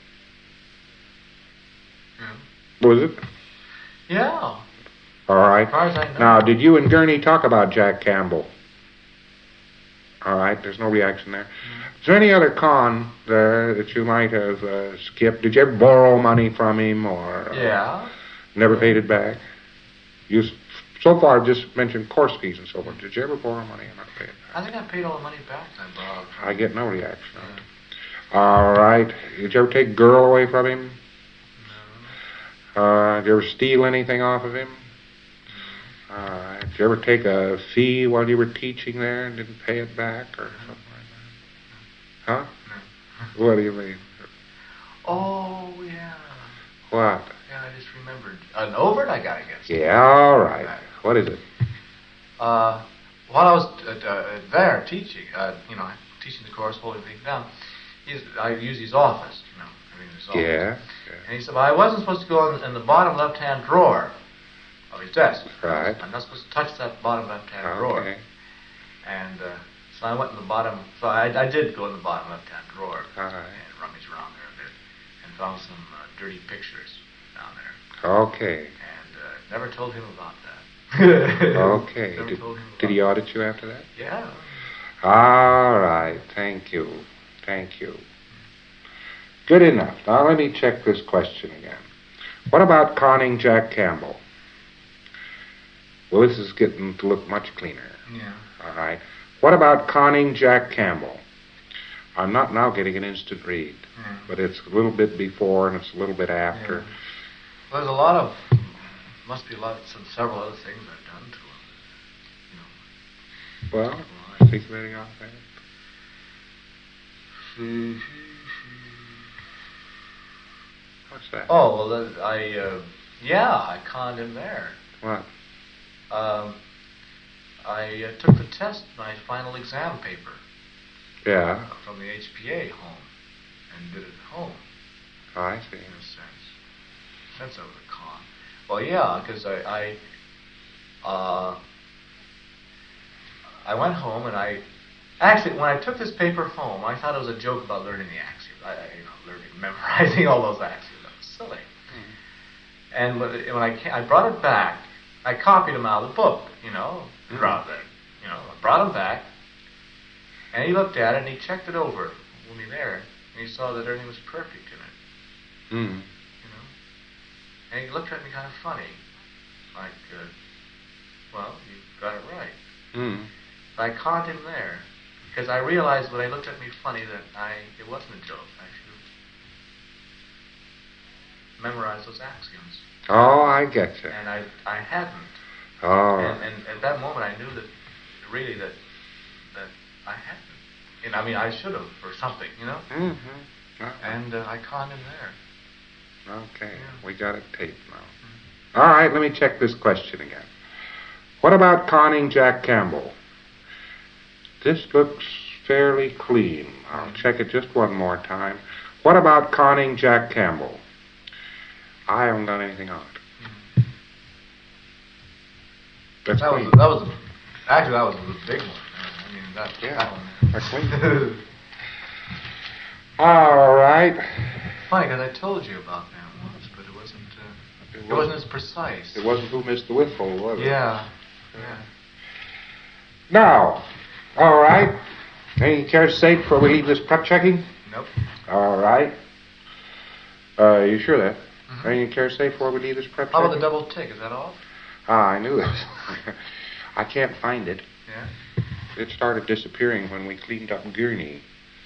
Yeah. Was it? Yeah. All right. As far as I know. Now, did you and Gurney talk about Jack Campbell? All right. There's no reaction there. Is there any other con there that you might have uh, skipped? Did you ever borrow money from him or uh, Yeah. never paid it back? You s- so far have just mentioned course fees and so forth. Did you ever borrow money and not pay it back? I think I paid all the money back I borrowed. I get no reaction on it. All right. Did you ever take girl away from him? No. Uh, did you ever steal anything off of him? All right. Did you ever take a fee while you were teaching there and didn't pay it back or something like that? Huh? No. What do you mean? Oh, yeah. What? Yeah, I just remembered. An overt I got against him. Yeah, all right. What is it? Uh, while I was uh, uh, there teaching, uh, you know, teaching the course, holding things down, he's, I use his office, you know. I mean, his office. Yeah. And he said, well, I wasn't supposed to go in, in the bottom left-hand drawer of his desk. Right. I'm not supposed to touch that bottom left-hand drawer. Okay. And uh, so I went in the bottom, so I, I did go in the bottom left-hand drawer All right. and rummage around there a bit and found some uh, dirty pictures down there. Okay. And uh, never told him about that. Okay. Never Did, told him about did he audit you after that? Yeah. All right. Thank you. Thank you. Good enough. Now let me check this question again. What about conning Jack Campbell? Well, this is getting to look much cleaner. Yeah. All right. What about conning Jack Campbell? I'm not now getting an instant read, Yeah. but it's a little bit before and it's a little bit after. Yeah. Well, there's a lot of, must be a lot, some several other things I've done to him. You know. Well, I think of anything off that. What's that? Oh, well, then I, uh, yeah, I conned him there. What? Um, I uh, took the test, my final exam paper Yeah. uh, from the H P A home and did it at home, Oh, I see. in a sense. Sense of a con. Well, yeah, because I, I, uh, I went home and I, actually, when I took this paper home, I thought it was a joke about learning the axioms. I, I, you know, learning, memorizing all those axioms. That was silly. Mm. And when, when I, ca- I brought it back, I copied them out of the book, you know, Mhm. rather than, you know, I brought them back, and he looked at it and he checked it over with me there, and he saw that everything was perfect in it, Mm. you know. And he looked at me kind of funny, like, uh, well, you got it right. Mm. But I conned him there, because I realized when he looked at me funny that I, it wasn't a joke. I should have memorized those axioms. Oh, I get you. And I, I hadn't. Oh. And, and at that moment, I knew that really that that I hadn't. And I mean, I should have or something, you know. Mm-hmm. Uh-huh. And uh, I conned him there. Okay, Yeah. we got it taped now. All right, let me check this question again. What about conning Jack Campbell? This looks fairly clean. I'll check it just one more time. What about conning Jack Campbell? I haven't done anything on it. That's that clean. was that was actually that was the big one. I mean that Yeah, that one. that's clean. All right. Funny, because I told you about that once, but it wasn't. Uh, It it wasn't as precise. It wasn't who missed the whistle, was it? Yeah. Yeah. Now, all right. Any care to say before we leave this prep checking? Nope. All right. Uh, you sure that? Mm-hmm. Any care to say before we leave this prep How checking? about the double tick? Is that off? Ah, I knew it. I can't find it. Yeah. It started disappearing when we cleaned up Gurney.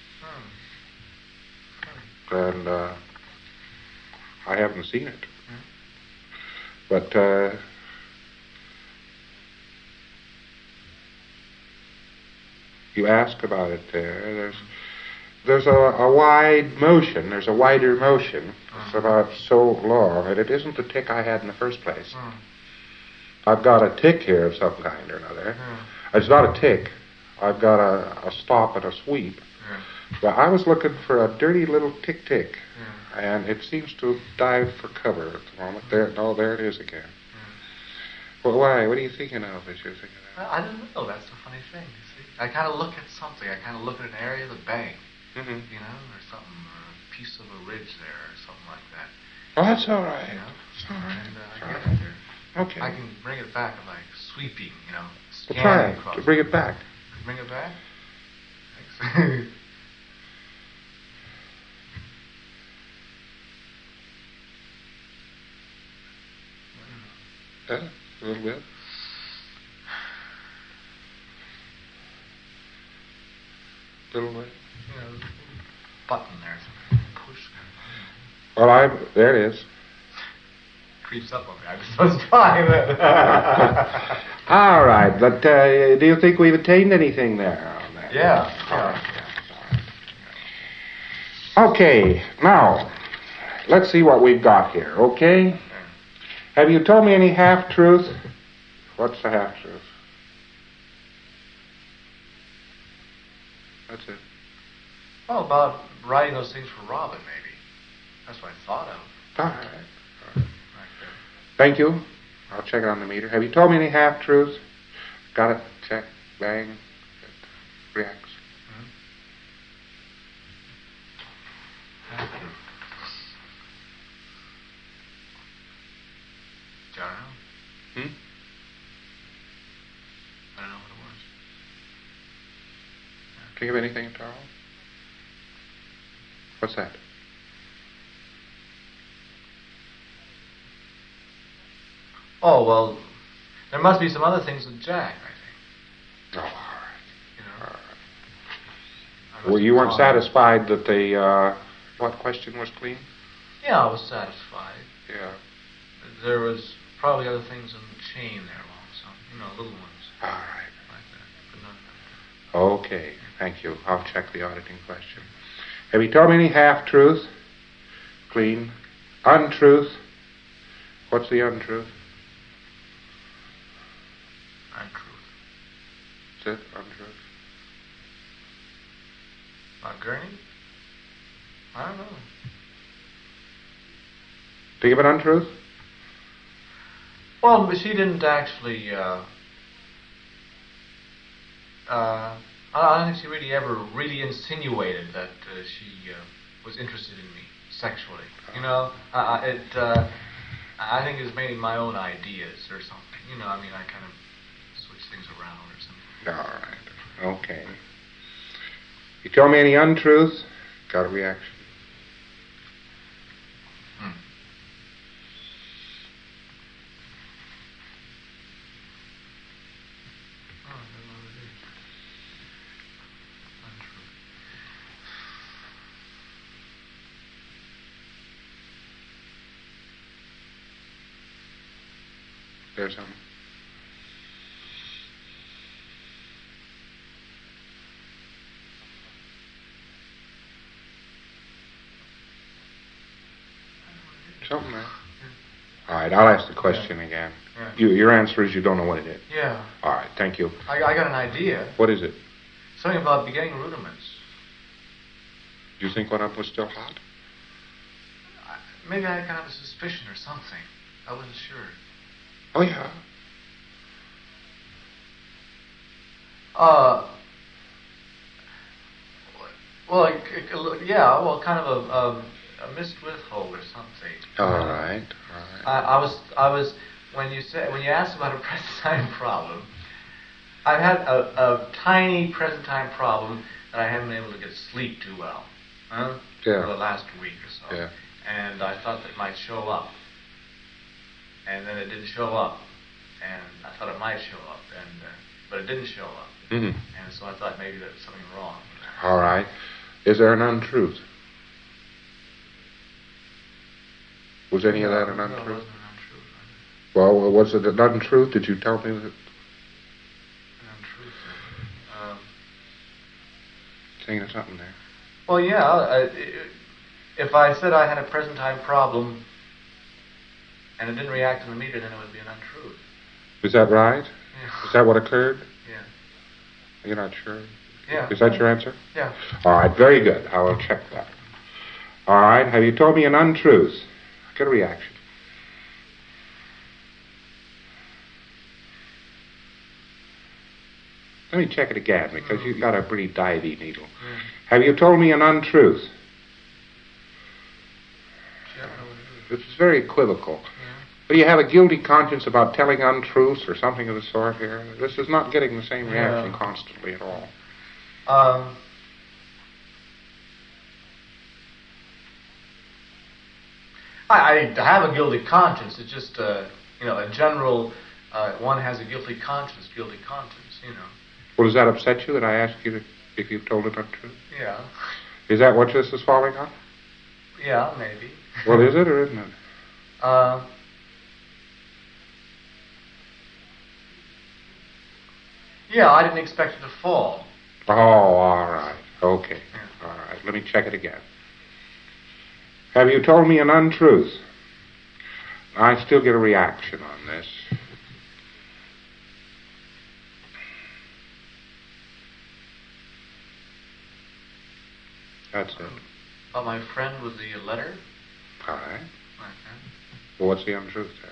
Hmm. And uh, I haven't seen it. Hmm. But uh, you ask about it there. There's there's a, a wide motion. There's a wider motion. It's about so long that it isn't the tick I had in the first place. Hmm. I've got a tick here of some kind or another. Hmm. It's not a tick. I've got a, a stop and a sweep. Hmm. But I was looking for a dirty little tick-tick. Hmm. And it seems to have dived for cover at the moment. There, no, there it is again. Hmm. Well, why? What are you thinking of as you're thinking of that? I don't know. That's the funny thing. You see, I kind of look at something. I kind of look at an area of the bank, Mm-hmm. you know, or something, or a piece of a ridge there, or something like that. Oh, that's all right. You know, That's all right. and uh, That's I all get right. it there. Okay. I can bring it back like sweeping, you know, Well, scanning try across. to bring it back. Bring it back. Thanks. Yeah, a little bit. Little bit. You know, there's a little button there, some push kind of Well, I there it is. creeps up on me. I just was trying it. All right, but uh, do you think we've attained anything there on that? Yeah. All right. Okay, now let's see what we've got here. Okay. Have you told me any half-truth? What's the half-truth? That's it. Well, about writing those things for Robin, maybe. That's what I thought of. All right. All right. Right there. Thank you. I'll check it on the meter. Have you told me any half-truths? Got it. Check. Bang. It reacts. Half truth. I don't know. Hmm? I don't know what it was. Think of anything at all? What's that? Oh, well, there must be some other things with Jack, I think. Oh, all right. You know? All right. I must Well, you have weren't gone- satisfied that the, uh, what question was clean? Yeah, I was satisfied. Yeah. There was probably other things in the chain there along some, you know, little ones All right. like that. But not Okay. Thank you. I'll check the auditing question. Have you told me any half-truth? Clean. Untruth? What's the untruth? untruth. That's it? Untruth? About Gurney? I don't know. Think of an untruth? Well, but she didn't actually, uh, uh, I don't think she really ever really insinuated that uh, she uh, was interested in me sexually. You know, uh, it, uh, I think it's mainly my own ideas or something. You know, I mean, I kind of switch things around or something. All right. Okay. You tell me any untruth? Got a reaction. Hmm. Oh, I don't know what it is. Untruth. There's something. Something there. All right, I'll ask the question again. Yeah. You, your answer is you don't know what it is. Yeah. All right, thank you. I, I got an idea. What is it? Something about beginning rudiments. Do you think one of them was still hot? I, maybe I kind of have a suspicion or something. I wasn't sure. Oh, yeah. Uh, well, it, it, yeah, well, kind of a, a, a missed withhold or something. All right, all right. I, I was, I was, when you said, when you asked about a present time problem, I've had a, a tiny present time problem that I haven't been able to get sleep too well, huh? Yeah. For the last week or so. Yeah. And I thought that it might show up. And then it didn't show up. And I thought it might show up, and uh, but it didn't show up. Mm-hmm. And so I thought maybe there was something wrong. All right. Is there an untruth? Was any of that an No, untruth? it wasn't an untruth. Well, was it an untruth? Did you tell me that? An untruth. Um, Saying something there. well, yeah. I, if I said I had a present time problem and it didn't react to the meter, then it would be an untruth. Is that right? Yeah. Is that what occurred? Yeah. You're not sure? Yeah. Is that your answer? Yeah. All right, very good. I will check that. All right, have you told me an untruth? Get a reaction. Let me check it again, because you've got a pretty divey needle. Mm. Have you told me an untruth? Yeah, I know what it is. This is very equivocal. Yeah. Do you have a guilty conscience about telling untruths or something of the sort here? This is not getting the same reaction Yeah. constantly at all. Um, I, I have a guilty conscience. It's just, uh, you know, a general, uh, one has a guilty conscience, guilty conscience, you know. Well, does that upset you that I asked you to, if you've told an untruth? Yeah. Is that what this is falling on? Yeah, maybe. Well, is it or isn't it? Uh, yeah, I didn't expect it to fall. Oh, all right. Okay. Yeah. All right. Let me check it again. Have you told me an untruth? I still get a reaction on this. That's it. About my friend with the letter? All right. My friend? Well, what's the untruth there?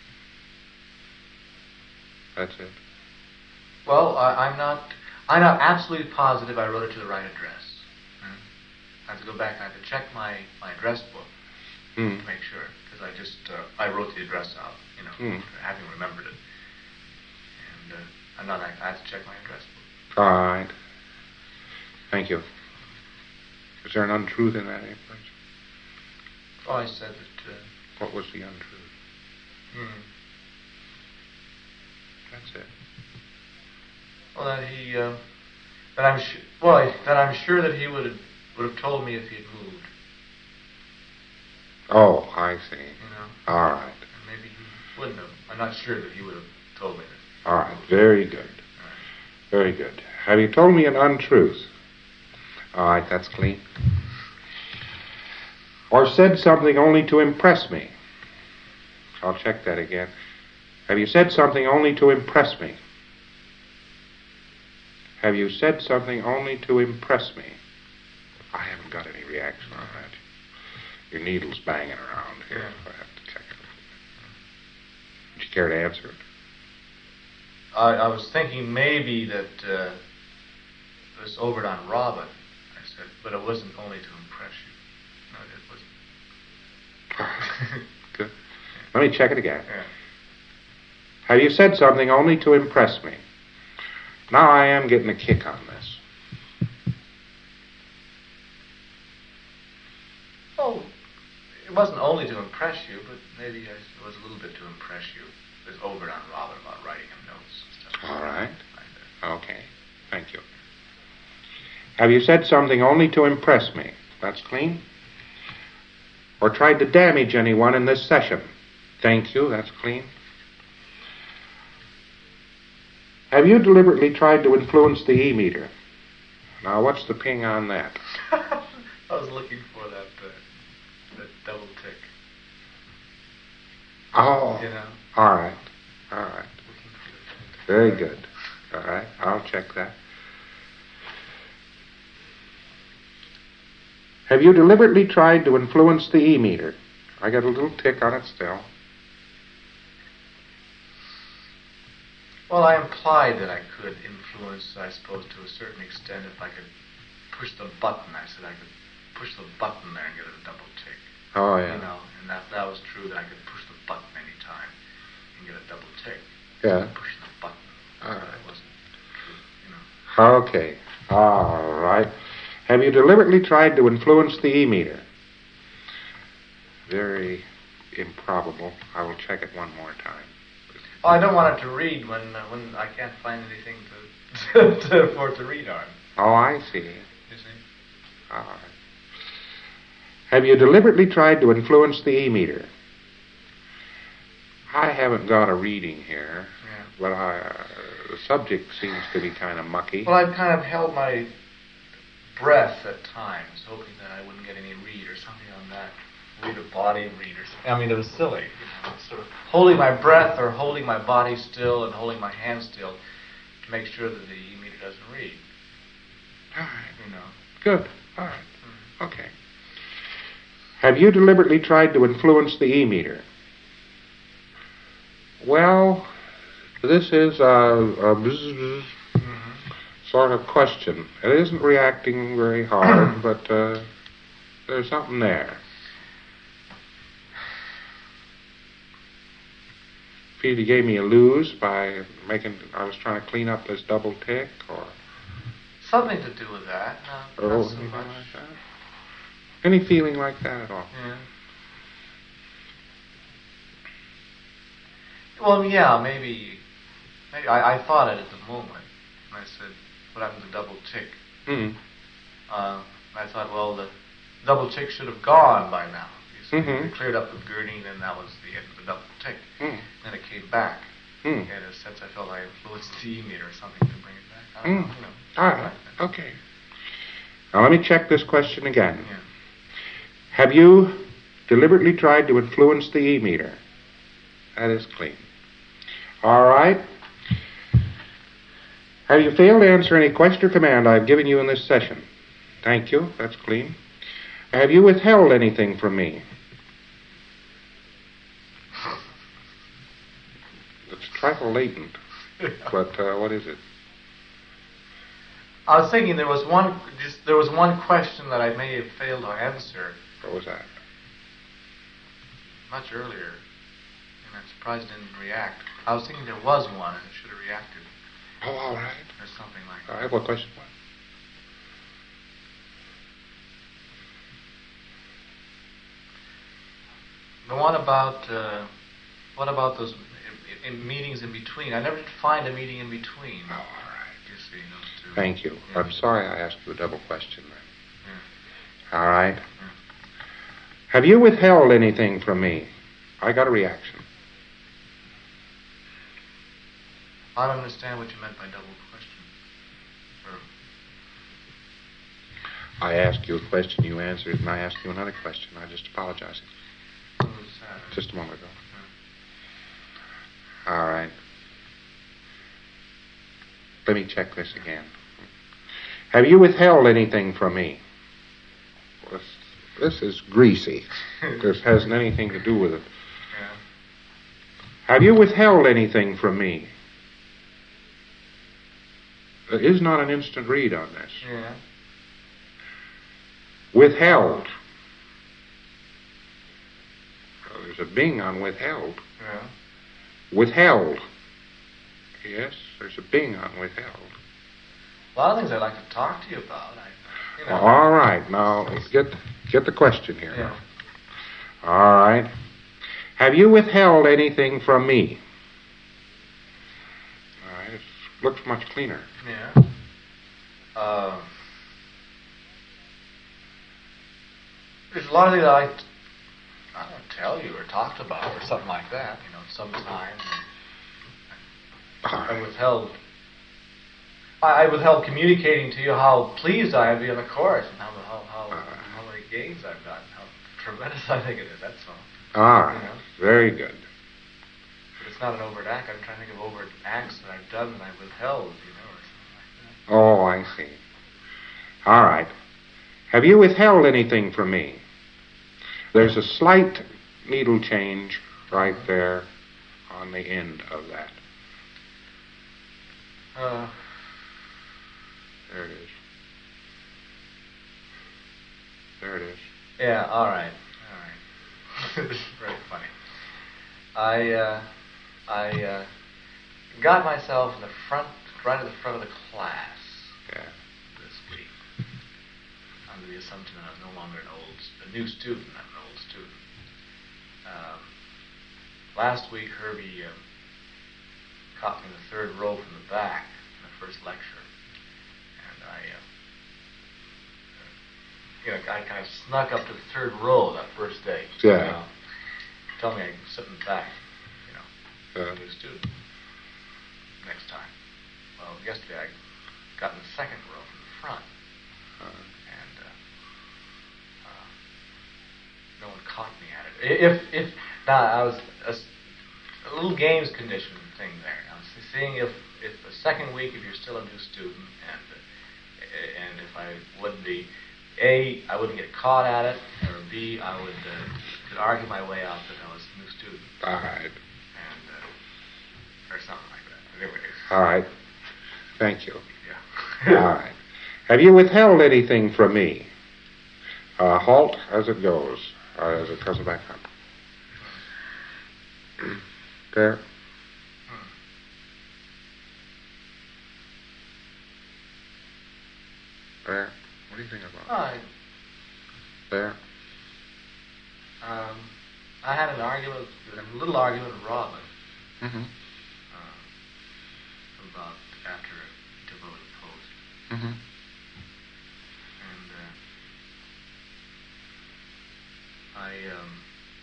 That's it. Well, I, I'm not. I'm not absolutely positive I wrote it to the right address. Hmm? I have to go back. I have to check my, my address book Hmm. to make sure, because I just uh, I wrote the address out, you know, Hmm. having remembered it. And uh, I'm not. I have to check my address book. All right. Thank you. Is there an untruth in that, any place? Oh, I said that. Uh, What was the untruth? hmm. That's it. Well, that he. Uh, that I'm. Sh- well, I, that I'm sure that he would have would have told me if he had moved. Oh, I see. You know. All right. And maybe he wouldn't have. I'm not sure that he would have told me that. All right. Very good. All right. Very good. Have you told me an untruth? All right, that's clean. Or said something only to impress me? I'll check that again. Have you said something only to impress me? Have you said something only to impress me? I haven't got any reaction on that. Your needle's banging around here. Yeah. I have to check it. Would you care to answer it? I, I was thinking maybe that uh, it was over on Robin. I said, but it wasn't only to impress you. No, it wasn't. Good. Let me check it again. Yeah. Have you said something only to impress me? Now I am getting a kick on this. Oh, it wasn't only to impress you, but maybe it was a little bit to impress you. It was over on Robin about writing him notes and stuff. All right. Like that. Okay. Thank you. Have you said something only to impress me? That's clean. Or tried to damage anyone in this session? Thank you. That's clean. Have you deliberately tried to influence the E-meter? Now, what's the ping on that? I was looking for that uh, that double tick. Oh. You know. All right. All right. Looking for the tick. Very good. All right. I'll check that. Have you deliberately tried to influence the E-meter? I got a little tick on it still. Well, I implied that I could influence, I suppose, to a certain extent if I could push the button. I said I could push the button there and get a double tick. Oh, yeah. You know, and that that was true, that I could push the button any time and get a double tick. Yeah. Push the button. All But right. it wasn't true, you know. Okay. All right. Have you deliberately tried to influence the E-meter? Very improbable. I will check it one more time. Oh, I don't want it to read when uh, when I can't find anything to, to for it to read on. Oh, I see. You see? All right. Have you deliberately tried to influence the E-meter? I haven't got a reading here, Yeah. but I, uh, the subject seems to be kind of mucky. Well, I've kind of held my breath at times, hoping that I wouldn't get any read or something on that. Read a body read or something. I mean, it was silly. You know, sort of holding my breath or holding my body still and holding my hand still to make sure that the E-meter doesn't read. All right. You know. Good. All right. Okay. Have you deliberately tried to influence the E-meter? Well, this is a, a bzz, bzz Mm-hmm. sort of question. It isn't reacting very hard, but uh, there's something there. Feel you gave me a lose by making, I was trying to clean up this double tick, or... Something to do with that. No, Oh, not so anything much. like that? Any feeling like that at all? Yeah. Well, yeah, maybe. maybe I, I thought it at the moment. And I said, what happened to the double tick? Mm. Uh, I thought, well, the double tick should have gone by now. You see, Mhm. we cleared up the girding, and that was the end of the double tick. Mm. Then it came back. Mm. In a sense, I felt I influenced the E-meter or something to bring it back. I don't Mm. know, you know. All right. Okay. Now let me check this question again. Yeah. Have you deliberately tried to influence the E-meter? That is clean. All right. Have you failed to answer any question or command I've given you in this session? Thank you. That's clean. Have you withheld anything from me? It's a trifle latent, but uh, what is it? I was thinking there was one just, there was one question that I may have failed to answer What was that? much earlier, and I'm surprised it didn't react. I was thinking there was one, and it should have reacted, Oh, all right. or something like All that. right. What question was? The one about uh, what about those in, in meetings in between? I never did find a meeting in between. Oh, all right. You see, those two. Thank you. Yeah. I'm sorry I asked you a double question then. Yeah. All right. Have you withheld anything from me? I got a reaction. I don't understand what you meant by double question. Or, I asked you a question, you answered, and I asked you another question. I just apologized. what was that? Just a moment ago. All right. Let me check this again. Have you withheld anything from me? This, this is greasy. This hasn't anything to do with it. Yeah. Have you withheld anything from me? There is not an instant read on this. Yeah. Withheld. Well, there's a bing on withheld. Yeah. Withheld. Yes, there's a bing on withheld. A lot of things I'd like to talk to you about. I, you know. All right, now get get the question here. Yeah. All right. Have you withheld anything from me? All right, it looks much cleaner. Yeah. Uh, there's a lot of things I, I don't tell you or talked about or something like that. You know, sometimes All I right. withheld. I, I withheld communicating to you how pleased I am to be on the course and how how how, Uh. how many gains I've gotten, how tremendous I think it is. That's all. All right. Very good. But it's not an overt act. I'm trying to think of overt acts that I've done that I've withheld. You know, or something like that. Oh, I see. All right. Have you withheld anything from me? There's a slight needle change right there on the end of that. Uh, There it is. There it is. yeah, all right. All right. This is very funny. I, uh, I, uh, got myself in the front, right at the front of the class Yeah. this week, under the assumption that I was no longer an old, a new student, not an old student. Um, last week, Herbie uh, caught me in the third row from the back in the first lecture, and I, uh, uh, you know, I kind of snuck up to the third row that first day. Yeah. You know, tell me I can sit in the back, you know, Uh, a new student next time. Well, yesterday I got in the second row from the front, uh, and uh, uh, no one caught me at it. If, if, now I was a, a little games condition thing there. I was seeing if, if the second week, if you're still a new student, and uh, and if I would be, A, I wouldn't get caught at it, or B, I would uh, could argue my way out that I was a new student, all right. and uh, or something like that. Anyways, All right. Thank you. yeah. All right. Have you withheld anything from me? Uh, halt as it goes, or as it comes back up. There. There. What do you think about Oh, it? There. I, um, I had an argument, a little argument with Robin Mm-hmm. uh, about after a devoted post, Mm-hmm. and uh, I um,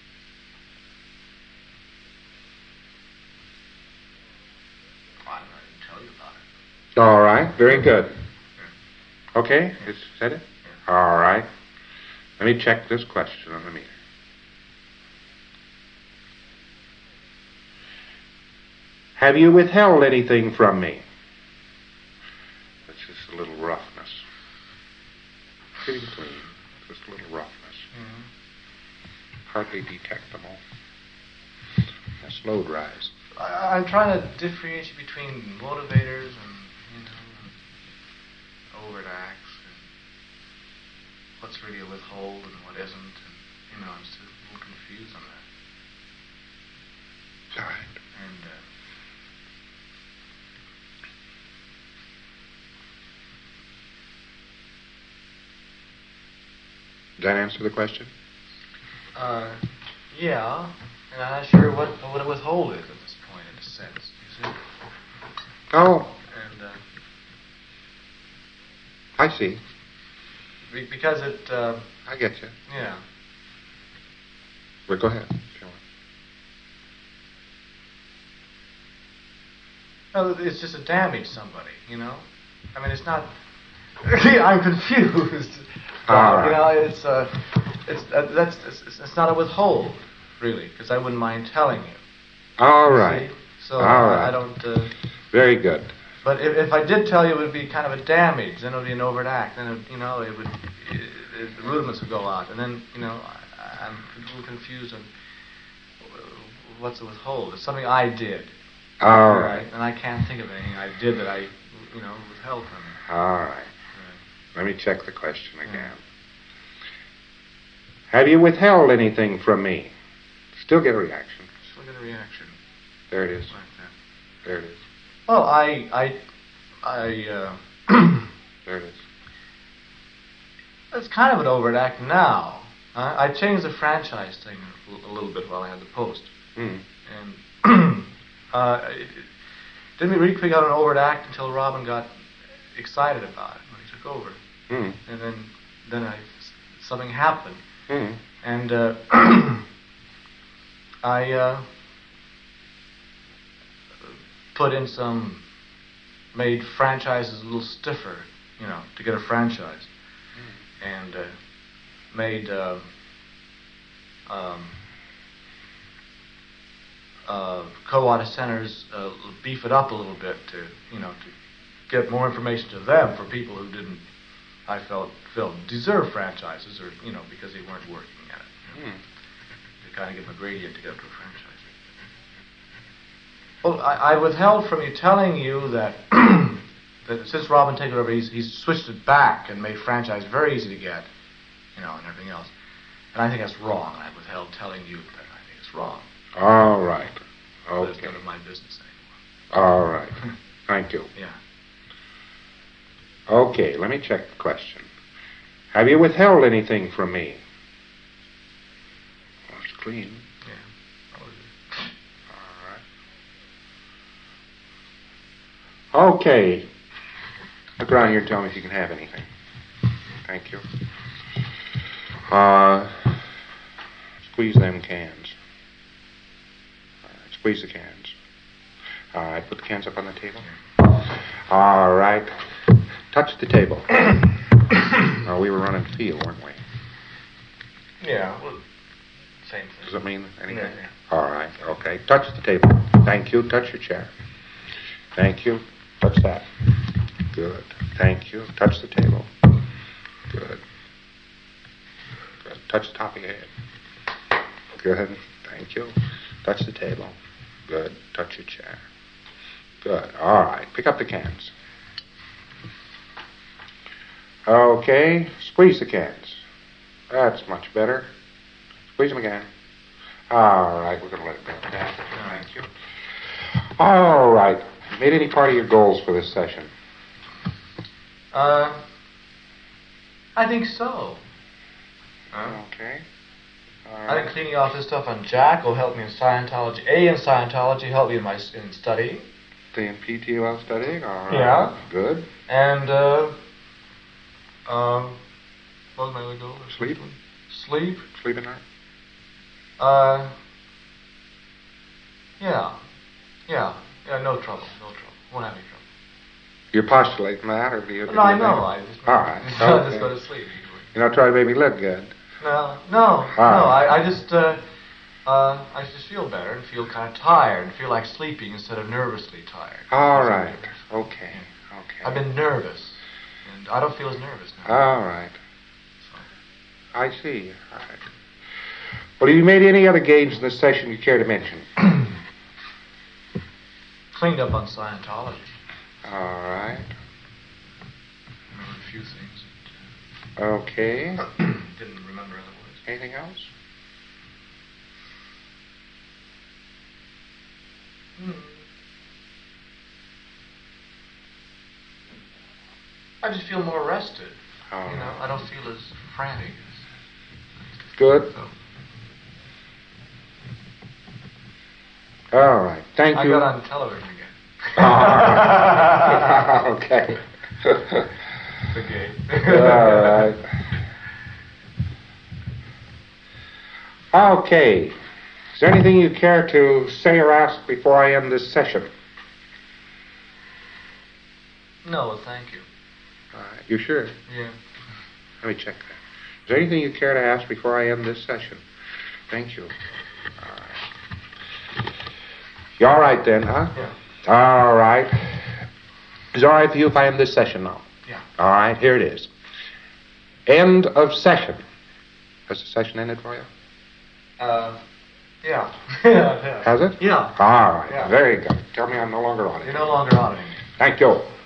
I don't know, I didn't tell you about it. All right. Very good. Okay. Is that it? Yeah. All right. Let me check this question on the meter. Have you withheld anything from me? That's just a little roughness. Pretty clean. Just a little roughness. Mm-hmm. Hardly detectable. That's load rise. I, I'm trying to differentiate between motivators and, you know, and overt acts, and what's really a withhold and what isn't, and, you know, I'm still a little confused on that. All right. And, uh, Does that answer the question? uh, yeah, and I'm not sure what, what a withhold is at this point, in a sense, you see? Oh, And, uh, I see. be- because it, uh, I get you. yeah. Well, go ahead. If you want. No, it's just to damage somebody, you know? I mean, it's not... I'm confused. All You right. know, it's, uh, it's, uh, that's, it's, it's not a withhold, really, because I wouldn't mind telling you. All you right. see? So All I, right. I don't... Uh, Very good. but if, if I did tell you, it would be kind of a damage. Then it would be an overt act. Then, it, you know, it would... It, it, the rudiments would go out. And then, you know, I, I'm a little confused on what's a withhold. It's something I did. All right. And I can't think of anything I did that I, you know, withheld from you. All right. Right. Let me check the question again. Have you withheld anything from me? Still get a reaction. Still get a reaction There it is. like that. There it is. Well, I, I, I, uh, There it is. it's kind of an overt act now. Uh, I changed the franchise thing a, a little bit while I had the post. Hmm. And uh, it, it didn't really figure out an overt act until Robin got excited about it when he took over. Hmm. And then, then I, something happened. Hmm. And uh, I uh, put in some, made franchises a little stiffer, you know, to get a franchise. And uh, made uh, um, uh, co-artist centers uh, beef it up a little bit to, you know, to get more information to them for people who didn't, I felt, felt deserve franchises, or, you know, because they weren't working at it. You know, Hmm. to kind of give them a gradient to get up to a franchise. Well, I, I withheld from you telling you that that since Robin took it over, he's, he's switched it back and made franchise very easy to get, you know, and everything else. And I think that's wrong. I withheld telling you that I think it's wrong. All right. But Okay. it's none of my business anymore. All right. Thank you. Yeah. Okay, let me check the question. Have you withheld anything from me? Well, it's clean. Yeah. All right. Okay. Look around here and tell me if you can have anything. Thank you. Uh, squeeze them cans. All right, squeeze the cans. All right, put the cans up on the table. All right. Touch the table. uh, we were running field, weren't we? Yeah, well, same thing. Does it mean anything? Yeah, yeah. All right, okay. Touch the table. Thank you. Touch your chair. Thank you. Touch that. Good. Thank you. Touch the table. Good. Good. Touch the top of your head. Good. Thank you. Touch the table. Good. Touch your chair. Good. All right. Pick up the cans. Okay. Squeeze the cans. That's much better. Squeeze them again. All right. We're going to let it go. Thank you. All right. Made any part of your goals for this session? Uh, I think so. Huh? Okay. All I right. think cleaning off this stuff on Jack will help me in Scientology. A in Scientology help me in my in study. The in P T while studying? All right. Yeah. Good. And, uh, um, what was my other goal? Sleep? Sleep? Sleep at night? Uh, yeah. Yeah. Yeah, no trouble. No trouble. Won't have any trouble. You're postulating that, or do you... No, I know. I just, All right. I just Okay. go to sleep. You're not trying to make me look good. No, no, no. right. I, I just, uh, uh, I just feel better and feel kind of tired and feel like sleeping instead of nervously tired. All right. Okay. Okay. I've been nervous, and I don't feel as nervous now. All right. I see. All right. Well, have you made any other gains in this session you care to mention? Cleaned up on Scientology. All right. Remember a few things. Okay. Didn't remember otherwise. Anything else? Hmm. I just feel more rested. All you know, right. I don't feel as frantic. Good. So All right. Thank I you. got on television again. Okay. Okay. All right. Okay. Is there anything you care to say or ask before I end this session? No, thank you. All right. You sure? Yeah. Let me check that. Is there anything you care to ask before I end this session? Thank you. All right. You all right then, huh? Yeah. All right. Is it all right for you if I end this session now? Yeah. All right, here it is. End of session. Has the session ended for you? Uh, yeah. yeah. Has it? Yeah. All right. Yeah. Very good. Tell me I'm no longer on it. You're no longer on it. Thank you.